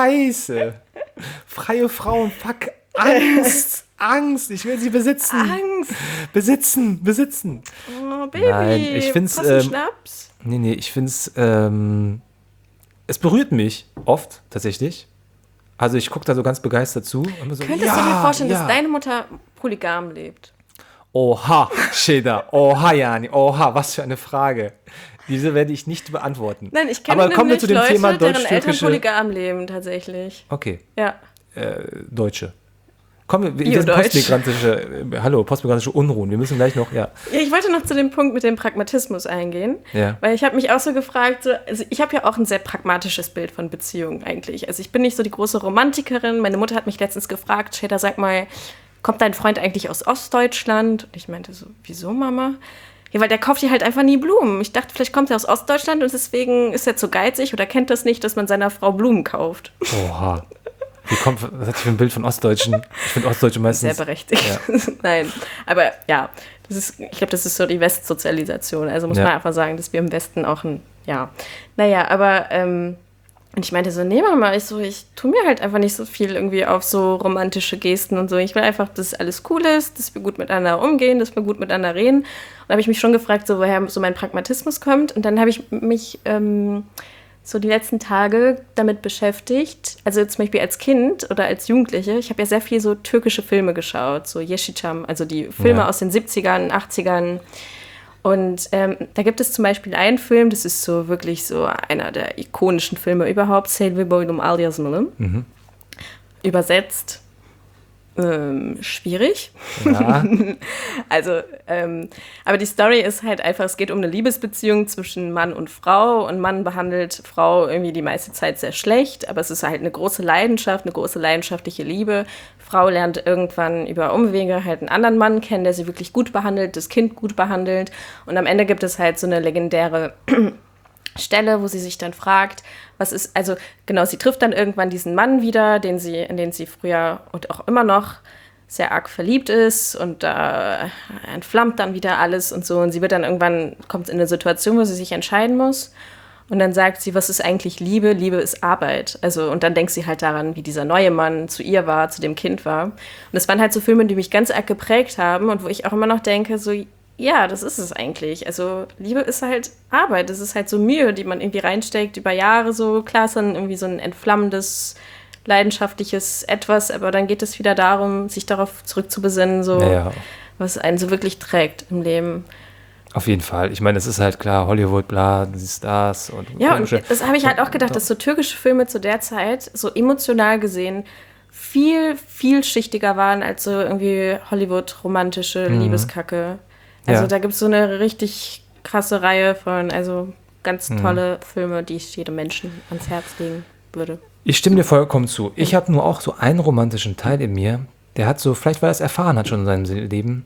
Freie Frauen, fuck. Angst. Ich will sie besitzen. Angst. Besitzen. Oh, Baby. Nein, ich find's, Hast du Schnaps? Nee, ich find's, es berührt mich oft, tatsächlich. Also ich gucke da so ganz begeistert zu. Und so, Könntest du dir vorstellen, dass deine Mutter polygam lebt? Oha, Sheda. Oha, Jani. Oha, was für eine Frage. Diese werde ich nicht beantworten. Nein, ich kenne Aber kommen wir nämlich zu dem Leute, Thema deren Eltern deutsch-türkische... polygam leben, tatsächlich. Okay, Ja. Deutsche. Komm, wir sind Bio-Deutsch. postmigrantische Unruhen. Wir müssen gleich noch, ja. Ja, ich wollte noch zu dem Punkt mit dem Pragmatismus eingehen, Ja. weil ich habe mich auch so gefragt, also ich habe ja auch ein sehr pragmatisches Bild von Beziehungen eigentlich. Also ich bin nicht so die große Romantikerin. Meine Mutter hat mich letztens gefragt, Sheda, sag mal, kommt dein Freund eigentlich aus Ostdeutschland? Und ich meinte so, wieso, Mama? Ja, weil der kauft dir halt einfach nie Blumen. Ich dachte, vielleicht kommt er aus Ostdeutschland und deswegen ist er zu geizig oder kennt das nicht, dass man seiner Frau Blumen kauft. Oha. Was hat die für ein Bild von Ostdeutschen? Ich finde Ostdeutsche meistens... Sehr berechtigt. Ja. Nein, aber ja, ich glaube, das ist so die Westsozialisation. Also muss man einfach sagen, dass wir im Westen auch und ich meinte so, nee, Mama, ich tue mir halt einfach nicht so viel irgendwie auf so romantische Gesten und so. Ich will einfach, dass alles cool ist, dass wir gut miteinander umgehen, dass wir gut miteinander reden. Und da habe ich mich schon gefragt, so woher so mein Pragmatismus kommt. Und dann habe ich mich so die letzten Tage damit beschäftigt, also zum Beispiel als Kind oder als Jugendliche, ich habe ja sehr viel so türkische Filme geschaut, so Yeşilçam, also die Filme aus den 70ern, 80ern. Und da gibt es zum Beispiel einen Film, das ist so wirklich so einer der ikonischen Filme überhaupt, Selvi Boylum Al Yazmalım. Übersetzt schwierig. Ja. Also, aber die Story ist halt einfach, es geht um eine Liebesbeziehung zwischen Mann und Frau und Mann behandelt Frau irgendwie die meiste Zeit sehr schlecht, aber es ist halt eine große Leidenschaft, eine große leidenschaftliche Liebe. Frau lernt irgendwann über Umwege halt einen anderen Mann kennen, der sie wirklich gut behandelt, das Kind gut behandelt und am Ende gibt es halt so eine legendäre Stelle, wo sie sich dann fragt, was ist, also genau, sie trifft dann irgendwann diesen Mann wieder, in den sie früher und auch immer noch sehr arg verliebt ist und da entflammt dann wieder alles und so und sie wird dann irgendwann, kommt in eine Situation, wo sie sich entscheiden muss Und dann sagt sie, was ist eigentlich Liebe? Liebe ist Arbeit. Also, und dann denkt sie halt daran, wie dieser neue Mann zu ihr war, zu dem Kind war. Und das waren halt so Filme, die mich ganz arg geprägt haben und wo ich auch immer noch denke, so, ja, das ist es eigentlich. Also, Liebe ist halt Arbeit. Das ist halt so Mühe, die man irgendwie reinsteckt über Jahre so. Klar ist dann irgendwie so ein entflammendes, leidenschaftliches Etwas, aber dann geht es wieder darum, sich darauf zurückzubesinnen, so, was einen so wirklich trägt im Leben. Auf jeden Fall. Ich meine, es ist halt klar, Hollywood, bla, die Stars und ja, und das habe ich halt auch gedacht, dass so türkische Filme zu der Zeit so emotional gesehen viel, vielschichtiger waren als so irgendwie Hollywood-romantische Liebeskacke. Also da gibt es so eine richtig krasse Reihe von, also ganz tolle Filme, die ich jedem Menschen ans Herz legen würde. Ich stimme dir vollkommen zu. Ich habe nur auch so einen romantischen Teil in mir, der hat so, vielleicht weil er es erfahren hat schon in seinem Leben,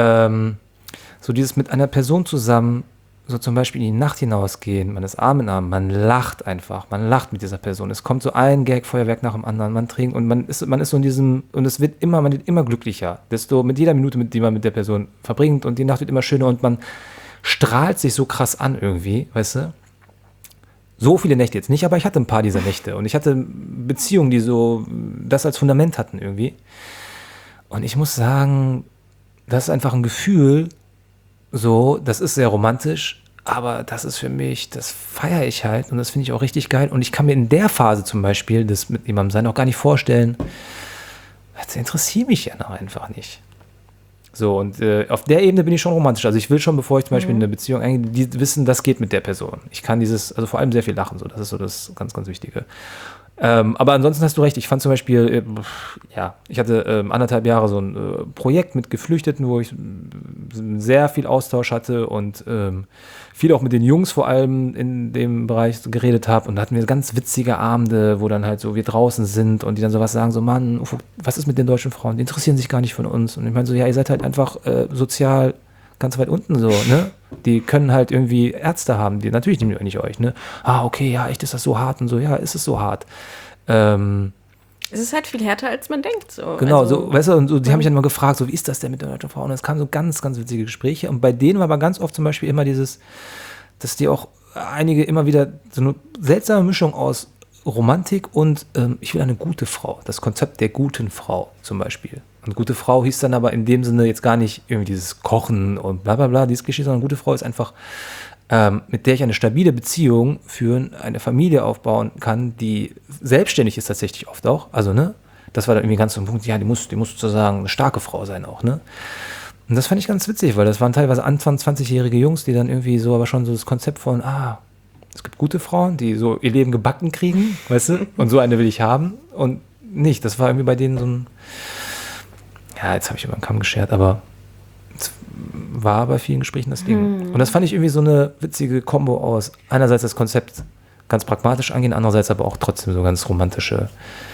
so dieses mit einer Person zusammen, so zum Beispiel in die Nacht hinausgehen, man ist Arm in Arm, man lacht einfach, man lacht mit dieser Person. Es kommt so ein Gag-Feuerwerk nach dem anderen, man trinkt und man ist so in diesem, und es wird immer, man wird immer glücklicher, desto mit jeder Minute, die man mit der Person verbringt und die Nacht wird immer schöner und man strahlt sich so krass an irgendwie, weißt du? So viele Nächte jetzt nicht, aber ich hatte ein paar dieser Nächte und ich hatte Beziehungen, die so das als Fundament hatten irgendwie. Und ich muss sagen, das ist einfach ein Gefühl, so, das ist sehr romantisch, aber das ist für mich, das feiere ich halt und das finde ich auch richtig geil. Und ich kann mir in der Phase zum Beispiel, das mit jemandem sein, auch gar nicht vorstellen, das interessiert mich ja noch einfach nicht. So, und auf der Ebene bin ich schon romantisch. Also ich will schon, bevor ich zum Beispiel in eine Beziehung eingehe, die wissen, das geht mit der Person. Ich kann also vor allem sehr viel lachen, so, das ist so das ganz, ganz Wichtige. Aber ansonsten hast du recht, ich fand zum Beispiel, ich hatte 1,5 Jahre so ein Projekt mit Geflüchteten, wo ich sehr viel Austausch hatte und viel auch mit den Jungs vor allem in dem Bereich geredet habe und da hatten wir ganz witzige Abende, wo dann halt so wir draußen sind und die dann sowas sagen, so Mann, was ist mit den deutschen Frauen, die interessieren sich gar nicht für uns und ich meine so, ja, ihr seid halt einfach sozial ganz weit unten so, ne? Die können halt irgendwie Ärzte haben, die natürlich nicht euch, ne? Ah, okay, ja, echt ist das so hart und so, ja, ist es so hart. Es ist halt viel härter, als man denkt. So. Genau, also, so, weißt du, und so, die haben mich dann immer gefragt, so, wie ist das denn mit der deutschen Frau? Und es kamen so ganz, ganz witzige Gespräche und bei denen war aber ganz oft zum Beispiel immer dieses, dass die auch einige immer wieder so eine seltsame Mischung aus Romantik und ich will eine gute Frau, das Konzept der guten Frau zum Beispiel. Und gute Frau hieß dann aber in dem Sinne jetzt gar nicht irgendwie dieses Kochen und bla bla bla, dieses Klischee, sondern gute Frau ist einfach, mit der ich eine stabile Beziehung führen, eine Familie aufbauen kann, die selbstständig ist tatsächlich oft auch. Also, ne, das war dann irgendwie ganz so ein Punkt, ja, die muss sozusagen eine starke Frau sein auch, ne. Und das fand ich ganz witzig, weil das waren teilweise Anfang 20-jährige Jungs, die dann irgendwie so, aber schon so das Konzept von, es gibt gute Frauen, die so ihr Leben gebacken kriegen, weißt du, und so eine will ich haben und nicht. Das war irgendwie bei denen so ein, ja, jetzt habe ich über den Kamm geschert, aber es war bei vielen Gesprächen das Ding. Und das fand ich irgendwie so eine witzige Kombo aus einerseits das Konzept ganz pragmatisch angehen, andererseits aber auch trotzdem so ganz romantische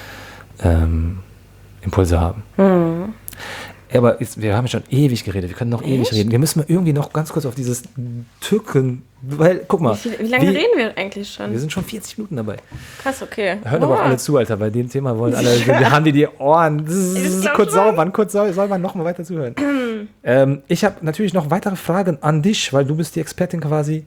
Impulse haben. Aber wir haben schon ewig geredet, wir können noch ewig reden. Wir müssen mal irgendwie noch ganz kurz auf dieses Türken, weil, guck mal. Wie lange reden wir eigentlich schon? Wir sind schon 40 Minuten dabei. Krass, okay. Hören aber auch alle zu, Alter, bei dem Thema wollen alle, haben die Ohren kurz soll man noch mal weiter zuhören. Ich habe natürlich noch weitere Fragen an dich, weil du bist die Expertin quasi.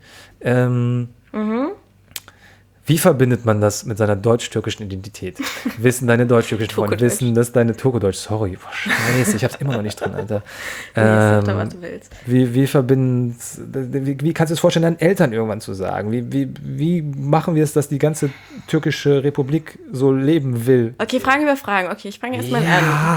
Wie verbindet man das mit seiner deutsch-türkischen Identität? Wissen deine deutsch-türkischen Freunde, wissen, dass deine Tokodeutsch, sorry, boah, scheiße, ich hab's immer noch nicht drin, Alter. Sag da, was du willst. Wie kannst du es vorstellen, deinen Eltern irgendwann zu sagen? Wie machen wir es, dass die ganze türkische Republik so leben will? Okay, Fragen über Fragen. Okay, ich fange erstmal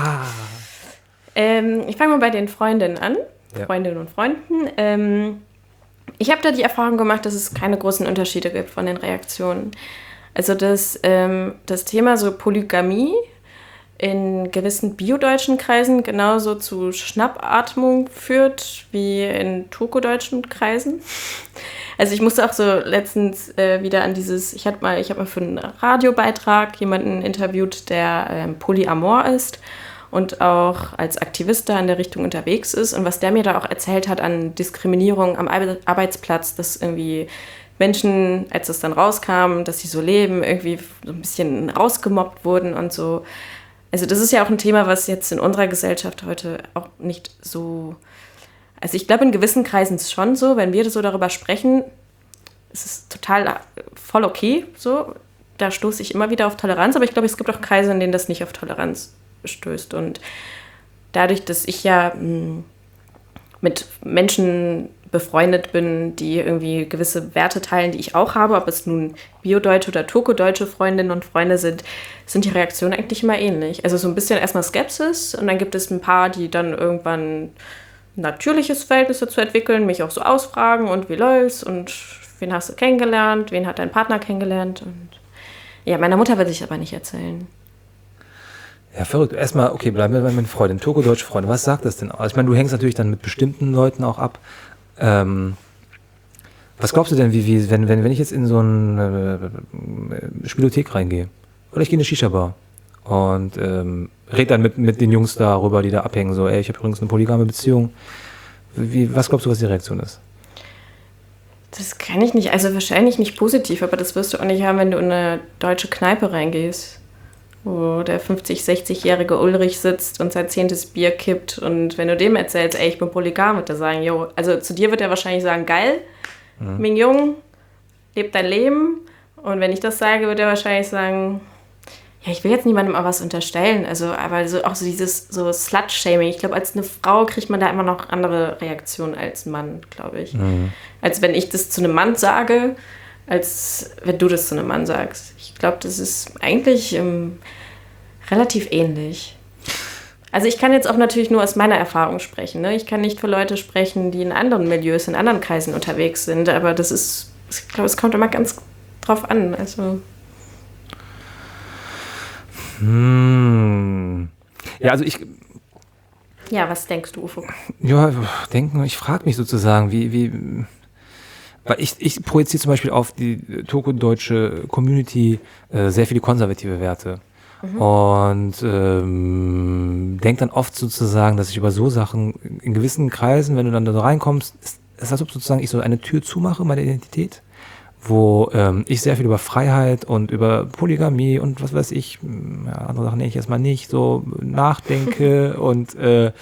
an. Ich fange mal bei den Freundinnen an. Ja. Freundinnen und Freunden. Ich habe da die Erfahrung gemacht, dass es keine großen Unterschiede gibt von den Reaktionen. Also das Thema so Polygamie in gewissen biodeutschen Kreisen genauso zu Schnappatmung führt wie in turkodeutschen Kreisen. Also ich musste auch so letztens wieder an ich habe mal für einen Radiobeitrag jemanden interviewt, der polyamor ist und auch als Aktivist da in der Richtung unterwegs ist. Und was der mir da auch erzählt hat an Diskriminierung am Arbeitsplatz, dass irgendwie Menschen, als es dann rauskam, dass sie so leben, irgendwie so ein bisschen rausgemobbt wurden und so. Also das ist ja auch ein Thema, was jetzt in unserer Gesellschaft heute auch nicht so... Also ich glaube, in gewissen Kreisen ist es schon so, wenn wir so darüber sprechen, es ist total voll okay, so. Da stoße ich immer wieder auf Toleranz, aber ich glaube, es gibt auch Kreise, in denen das nicht auf Toleranz stößt. Und dadurch, dass ich ja mit Menschen befreundet bin, die irgendwie gewisse Werte teilen, die ich auch habe, ob es nun biodeutsche oder tokodeutsche Freundinnen und Freunde sind die Reaktionen eigentlich immer ähnlich. Also so ein bisschen erstmal Skepsis und dann gibt es ein paar, die dann irgendwann ein natürliches Verhältnis dazu entwickeln, mich auch so ausfragen und wie läuft's und wen hast du kennengelernt, wen hat dein Partner kennengelernt und ja, meiner Mutter will ich aber nicht erzählen. Ja, verrückt. Erstmal, okay, bleiben wir bei meinen Freunden. Tokodeutsche Freunde, was sagt das denn aus? Ich meine, du hängst natürlich dann mit bestimmten Leuten auch ab. Was glaubst du denn, wenn ich jetzt in so eine Spielothek reingehe? Oder ich gehe in eine Shisha-Bar und rede dann mit den Jungs darüber, die da abhängen, so, ey, ich habe übrigens eine polygame Beziehung. Was glaubst du, was die Reaktion ist? Das kann ich nicht, also wahrscheinlich nicht positiv, aber das wirst du auch nicht haben, wenn du in eine deutsche Kneipe reingehst, wo der 50-, 60-jährige Ulrich sitzt und sein 10. Bier kippt und wenn du dem erzählst, ey, ich bin polygam, wird er sagen, jo, also zu dir wird er wahrscheinlich sagen, geil, Mignon, leb dein Leben und wenn ich das sage, wird er wahrscheinlich sagen, ja, ich will jetzt niemandem auch was unterstellen, also aber so, auch so dieses so Slut-Shaming, ich glaube, als eine Frau kriegt man da immer noch andere Reaktionen als ein Mann, glaube ich. Als wenn ich das zu einem Mann sage, als wenn du das zu einem Mann sagst. Ich glaube, das ist eigentlich relativ ähnlich. Also ich kann jetzt auch natürlich nur aus meiner Erfahrung sprechen, ne? Ich kann nicht für Leute sprechen, die in anderen Milieus, in anderen Kreisen unterwegs sind, aber das ist, ich glaube, es kommt immer ganz drauf an, also... Ja, also ich... Ja, was denkst du, Ufuk? Ja, ich frage mich sozusagen, weil ich projiziere zum Beispiel auf die tokodeutsche Community sehr viele konservative Werte. Und denke dann oft sozusagen, dass ich über so Sachen in gewissen Kreisen, wenn du dann da reinkommst, ist das sozusagen ich so eine Tür zumache, meine Identität, wo ich sehr viel über Freiheit und über Polygamie und was weiß ich, ja, andere Sachen nenne ich erstmal nicht, so nachdenke und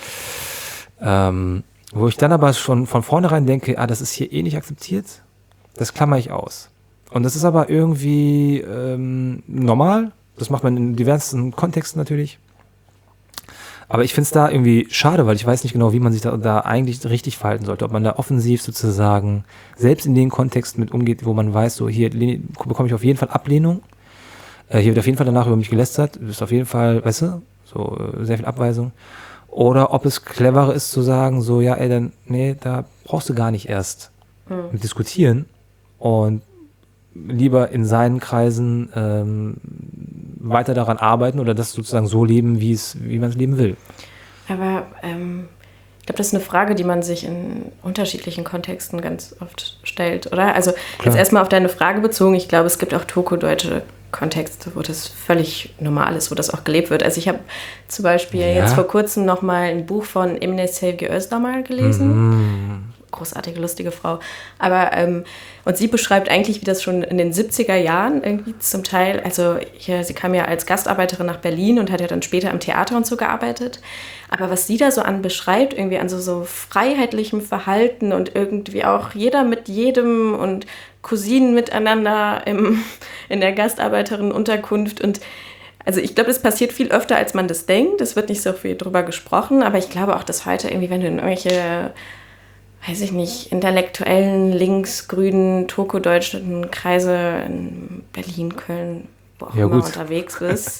wo ich dann aber schon von vornherein denke, das ist hier eh nicht akzeptiert, das klammer ich aus. Und das ist aber irgendwie normal, das macht man in diversen Kontexten natürlich. Aber ich finde es da irgendwie schade, weil ich weiß nicht genau, wie man sich da eigentlich richtig verhalten sollte. Ob man da offensiv sozusagen selbst in den Kontexten mit umgeht, wo man weiß, so hier bekomme ich auf jeden Fall Ablehnung. Hier wird auf jeden Fall danach über mich gelästert. Das ist auf jeden Fall, weißt du, so sehr viel Abweisung. Oder ob es cleverer ist zu sagen, so ja, ey, dann, nee, da brauchst du gar nicht erst mit diskutieren und lieber in seinen Kreisen weiter daran arbeiten oder das sozusagen so leben, wie man es leben will. Aber ich glaube, das ist eine Frage, die man sich in unterschiedlichen Kontexten ganz oft stellt, oder? Also jetzt erstmal auf deine Frage bezogen, ich glaube, es gibt auch tokodeutsche Kontexte, wo das völlig normal ist, wo das auch gelebt wird. Also ich habe zum Beispiel jetzt vor kurzem noch mal ein Buch von Emine Sevgi Özdamar gelesen. Großartige, lustige Frau. Aber, und sie beschreibt eigentlich, wie das schon in den 70er Jahren irgendwie zum Teil, also hier, sie kam ja als Gastarbeiterin nach Berlin und hat ja dann später im Theater und so gearbeitet. Aber was sie da so an beschreibt, irgendwie an so freiheitlichem Verhalten und irgendwie auch jeder mit jedem und Cousinen miteinander in der Gastarbeiterin-Unterkunft und also ich glaube, das passiert viel öfter, als man das denkt. Es wird nicht so viel drüber gesprochen, aber ich glaube auch, dass heute irgendwie, wenn du in irgendwelche, weiß ich nicht, intellektuellen, linksgrünen, tokodeutschen Kreise in Berlin, Köln, wo auch immer unterwegs bist.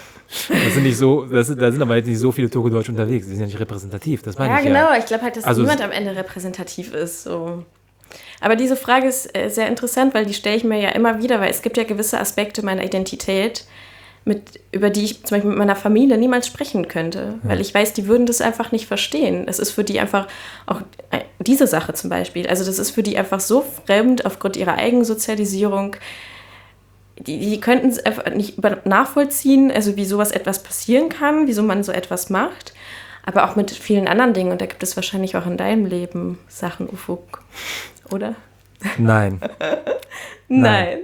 Da sind aber jetzt nicht so viele Tokodeutsche unterwegs, die sind ja nicht repräsentativ, das meine ich ja. Ja, genau, ich glaube halt, dass niemand am Ende repräsentativ ist, so. Aber diese Frage ist sehr interessant, weil die stelle ich mir ja immer wieder, weil es gibt ja gewisse Aspekte meiner Identität, über die ich zum Beispiel mit meiner Familie niemals sprechen könnte, weil ich weiß, die würden das einfach nicht verstehen. Es ist für die einfach, auch diese Sache zum Beispiel, also das ist für die einfach so fremd aufgrund ihrer Eigensozialisierung, die könnten es einfach nicht nachvollziehen, also wie sowas etwas passieren kann, wieso man so etwas macht, aber auch mit vielen anderen Dingen und da gibt es wahrscheinlich auch in deinem Leben Sachen, Ufuk, oder? Nein. Nein.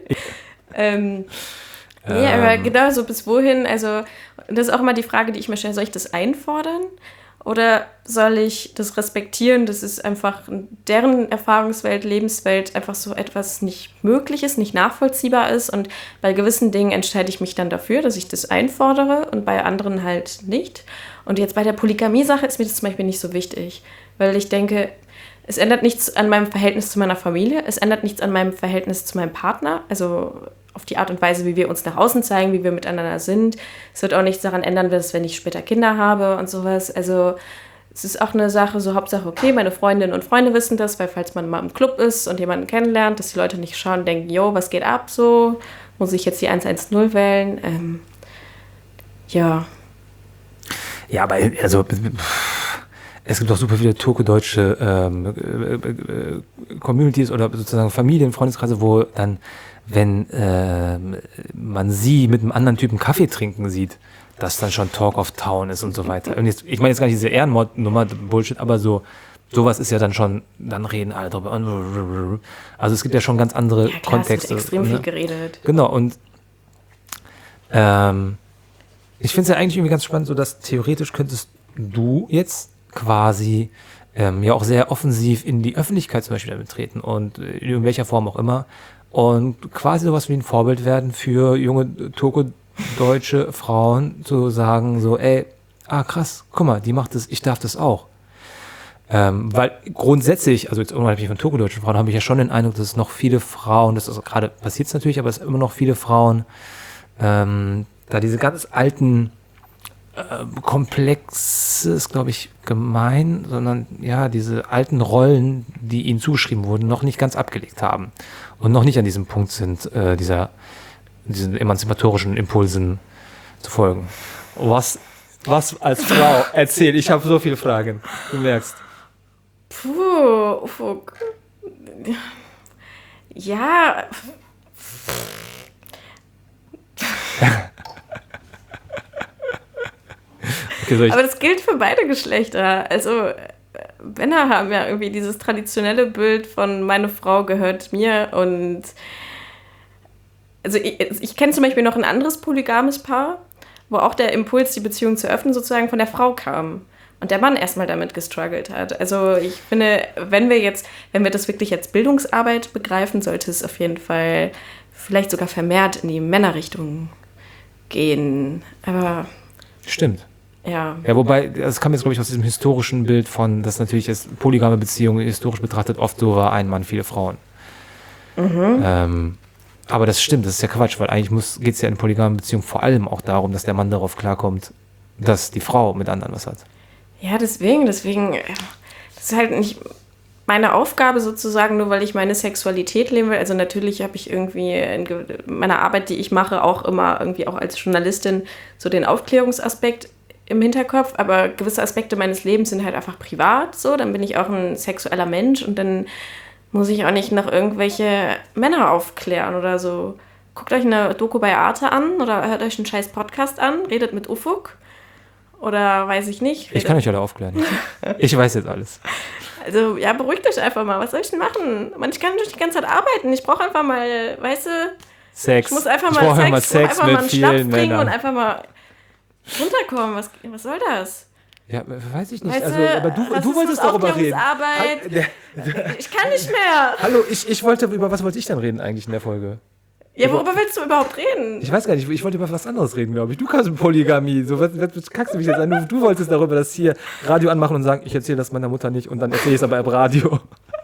Nee, aber genau so bis wohin, also das ist auch immer die Frage, die ich mir stelle, soll ich das einfordern Oder soll ich das respektieren, dass es einfach in deren Erfahrungswelt, Lebenswelt einfach so etwas nicht möglich ist, nicht nachvollziehbar ist und bei gewissen Dingen entscheide ich mich dann dafür, dass ich das einfordere und bei anderen halt nicht. Und jetzt bei der Polygamie-Sache ist mir das zum Beispiel nicht so wichtig, weil ich denke, es ändert nichts an meinem Verhältnis zu meiner Familie, es ändert nichts an meinem Verhältnis zu meinem Partner, also auf die Art und Weise, wie wir uns nach außen zeigen, wie wir miteinander sind. Es wird auch nichts daran ändern, wenn ich später Kinder habe und sowas. Also es ist auch eine Sache, so Hauptsache, okay, meine Freundinnen und Freunde wissen das, weil falls man mal im Club ist und jemanden kennenlernt, dass die Leute nicht schauen und denken, jo, was geht ab so? Muss ich jetzt die 110 wählen? Ja. Ja, aber also es gibt auch super viele türkische Communities oder sozusagen Familien, Freundeskreise, wo dann, wenn man sie mit einem anderen Typen Kaffee trinken sieht, das dann schon Talk of Town ist und so weiter. Und jetzt, ich meine jetzt gar nicht diese Ehrenmord-Nummer, Bullshit, aber sowas ist ja dann schon, dann reden alle drüber. Also es gibt ja schon ganz andere Kontexte. Es wird extrem viel geredet. Genau, und ich finde es ja eigentlich irgendwie ganz spannend, so dass theoretisch könntest du jetzt quasi ja auch sehr offensiv in die Öffentlichkeit zum Beispiel damit treten und in welcher Form auch immer und quasi sowas wie ein Vorbild werden für junge deutsche Frauen zu sagen so, ey, krass, guck mal, die macht das, ich darf das auch. Weil grundsätzlich, also jetzt unabhängig von turkodeutschen Frauen, habe ich ja schon den Eindruck, dass es noch viele Frauen, das ist gerade passiert es natürlich, aber es sind immer noch viele Frauen, da diese ganz alten Komplex ist, glaube ich, gemein, sondern ja, diese alten Rollen, die ihnen zugeschrieben wurden, noch nicht ganz abgelegt haben und noch nicht an diesem Punkt sind, diesen emanzipatorischen Impulsen zu folgen. Was als Frau? Erzähl, ich habe so viele Fragen. Du merkst. Puh. Ja. Okay, aber das gilt für beide Geschlechter. Also Männer haben ja irgendwie dieses traditionelle Bild von meine Frau gehört mir und also ich kenne zum Beispiel noch ein anderes polygames Paar, wo auch der Impuls, die Beziehung zu öffnen, sozusagen von der Frau kam. Und der Mann erstmal damit gestruggelt hat. Also ich finde, wenn wir das wirklich als Bildungsarbeit begreifen, sollte es auf jeden Fall vielleicht sogar vermehrt in die Männerrichtung gehen. Aber stimmt. Ja, wobei, das kam jetzt, glaube ich, aus diesem historischen Bild von, dass natürlich als polygame Beziehungen historisch betrachtet oft so war, ein Mann, viele Frauen. Aber das stimmt, das ist ja Quatsch, weil eigentlich geht es ja in polygamen Beziehungen vor allem auch darum, dass der Mann darauf klarkommt, dass die Frau mit anderen was hat. Ja, deswegen, das ist halt nicht meine Aufgabe sozusagen, nur weil ich meine Sexualität leben will. Also natürlich habe ich irgendwie in meiner Arbeit, die ich mache, auch immer irgendwie auch als Journalistin so den Aufklärungsaspekt im Hinterkopf, aber gewisse Aspekte meines Lebens sind halt einfach privat so, dann bin ich auch ein sexueller Mensch und dann muss ich auch nicht noch irgendwelche Männer aufklären oder so. Guckt euch eine Doku bei Arte an oder hört euch einen scheiß Podcast an, redet mit Ufuk oder weiß ich nicht. Ich kann euch alle aufklären. Ich weiß jetzt alles. Also ja, beruhigt euch einfach mal. Was soll ich denn machen? Ich kann nicht die ganze Zeit arbeiten. Ich brauche einfach mal, weißt du, Sex. Ich muss einfach mal Sex mit einen Schnaps trinken und einfach mal runterkommen. Was soll das? Ja, weiß ich nicht. Weißt also, aber du wolltest darüber reden. Ich kann nicht mehr. Hallo, über was wollte ich denn reden eigentlich in der Folge? Ja, worüber willst du überhaupt reden? Ich weiß gar nicht, ich wollte über was anderes reden, glaube ich. Du kannst Polygamie. So, was kackst du mich jetzt an? Du wolltest darüber, dass hier Radio anmachen und sagen, ich erzähle das meiner Mutter nicht und dann erzähle ich es aber im Radio.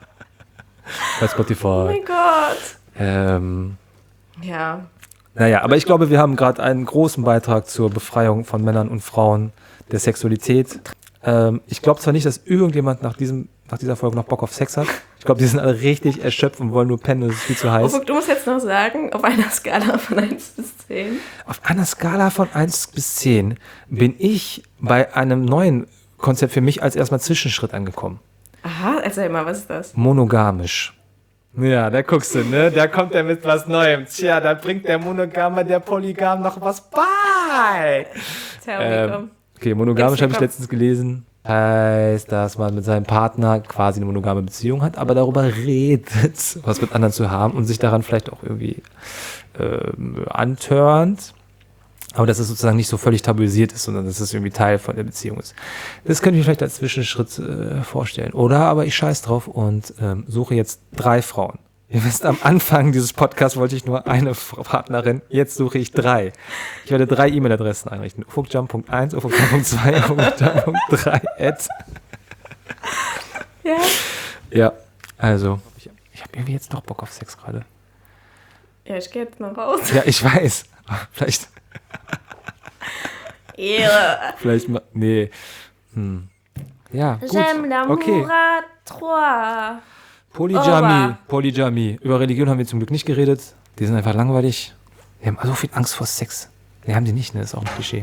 Bei Spotify. Oh mein Gott. Ja. Naja, aber ich glaube, wir haben gerade einen großen Beitrag zur Befreiung von Männern und Frauen der Sexualität. Ich glaube zwar nicht, dass irgendjemand nach dieser Folge noch Bock auf Sex hat. Ich glaube, die sind alle richtig erschöpft und wollen nur pennen, es ist viel zu heiß. Du musst jetzt noch sagen, auf einer Skala von 1 bis 10. Auf einer Skala von 1 bis 10 bin ich bei einem neuen Konzept für mich als erstmal Zwischenschritt angekommen. Aha, erzähl mal, was ist das? Monogamisch. Ja, da guckst du, ne? Da kommt er mit was Neuem. Tja, da bringt der Monogame, der Polygam noch was bei. Okay, monogamisch habe ich letztens gelesen. Heißt, dass man mit seinem Partner quasi eine monogame Beziehung hat, aber darüber redet, was mit anderen zu haben und sich daran vielleicht auch irgendwie antörnt. Aber dass es sozusagen nicht so völlig tabuisiert ist, sondern dass es irgendwie Teil von der Beziehung ist. Das könnte ich mir vielleicht als Zwischenschritt vorstellen. Oder aber ich scheiß drauf und suche jetzt 3 Frauen. Ihr wisst, am Anfang dieses Podcasts wollte ich nur eine Partnerin, jetzt suche ich 3. Ich werde 3 E-Mail-Adressen einrichten. ufukjam.1, ufukjam.2, ufukjam.3 @ Ja. Ja, also, ich habe irgendwie jetzt doch Bock auf Sex gerade. Ja, ich gehe jetzt mal raus. Ja, ich weiß. Vielleicht, Yeah. vielleicht mal, nee. Ja, gut. J'aime l'amour Okay. à trois. Polygamie. Über Religion haben wir zum Glück nicht geredet. Die sind einfach langweilig. Wir haben so viel Angst vor Sex. Nee, haben die nicht, ne? Das ist auch ein Klischee.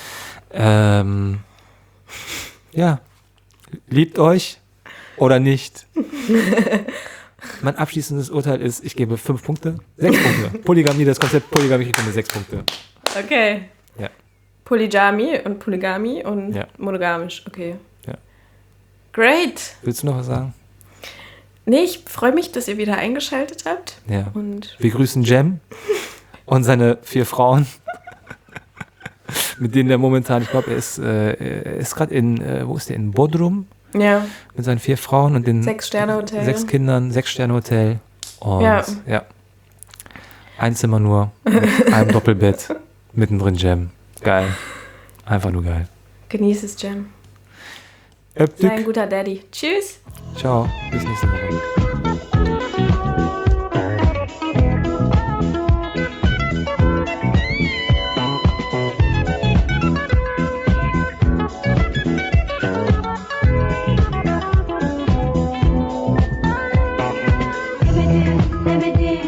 Ja. Liebt euch oder nicht? Mein abschließendes Urteil ist, ich gebe 5 Punkte. 6 Punkte. Polygamie, das Konzept Polygamie kriegt 6 Punkte. Okay. Ja. Polygamie und Ja. monogamisch. Okay. Ja. Great. Willst du noch was sagen? Nee, ich freue mich, dass ihr wieder eingeschaltet habt. Ja. Und Wir grüßen Jem und seine 4 Frauen, mit denen er momentan, ich glaube, er ist gerade wo ist der? In Bodrum ja, mit seinen 4 Frauen und den 6-Sterne-Hotel. 6 Kindern, 6-Sterne-Hotel. Und Ja. Ein Zimmer nur, mit einem Doppelbett, mittendrin Jem. Geil. Einfach nur geil. Genieß es, Jem. Sei ein Öptük. guter Daddy. Tschüss. Ciao. Bis nächste Woche. Ebedi,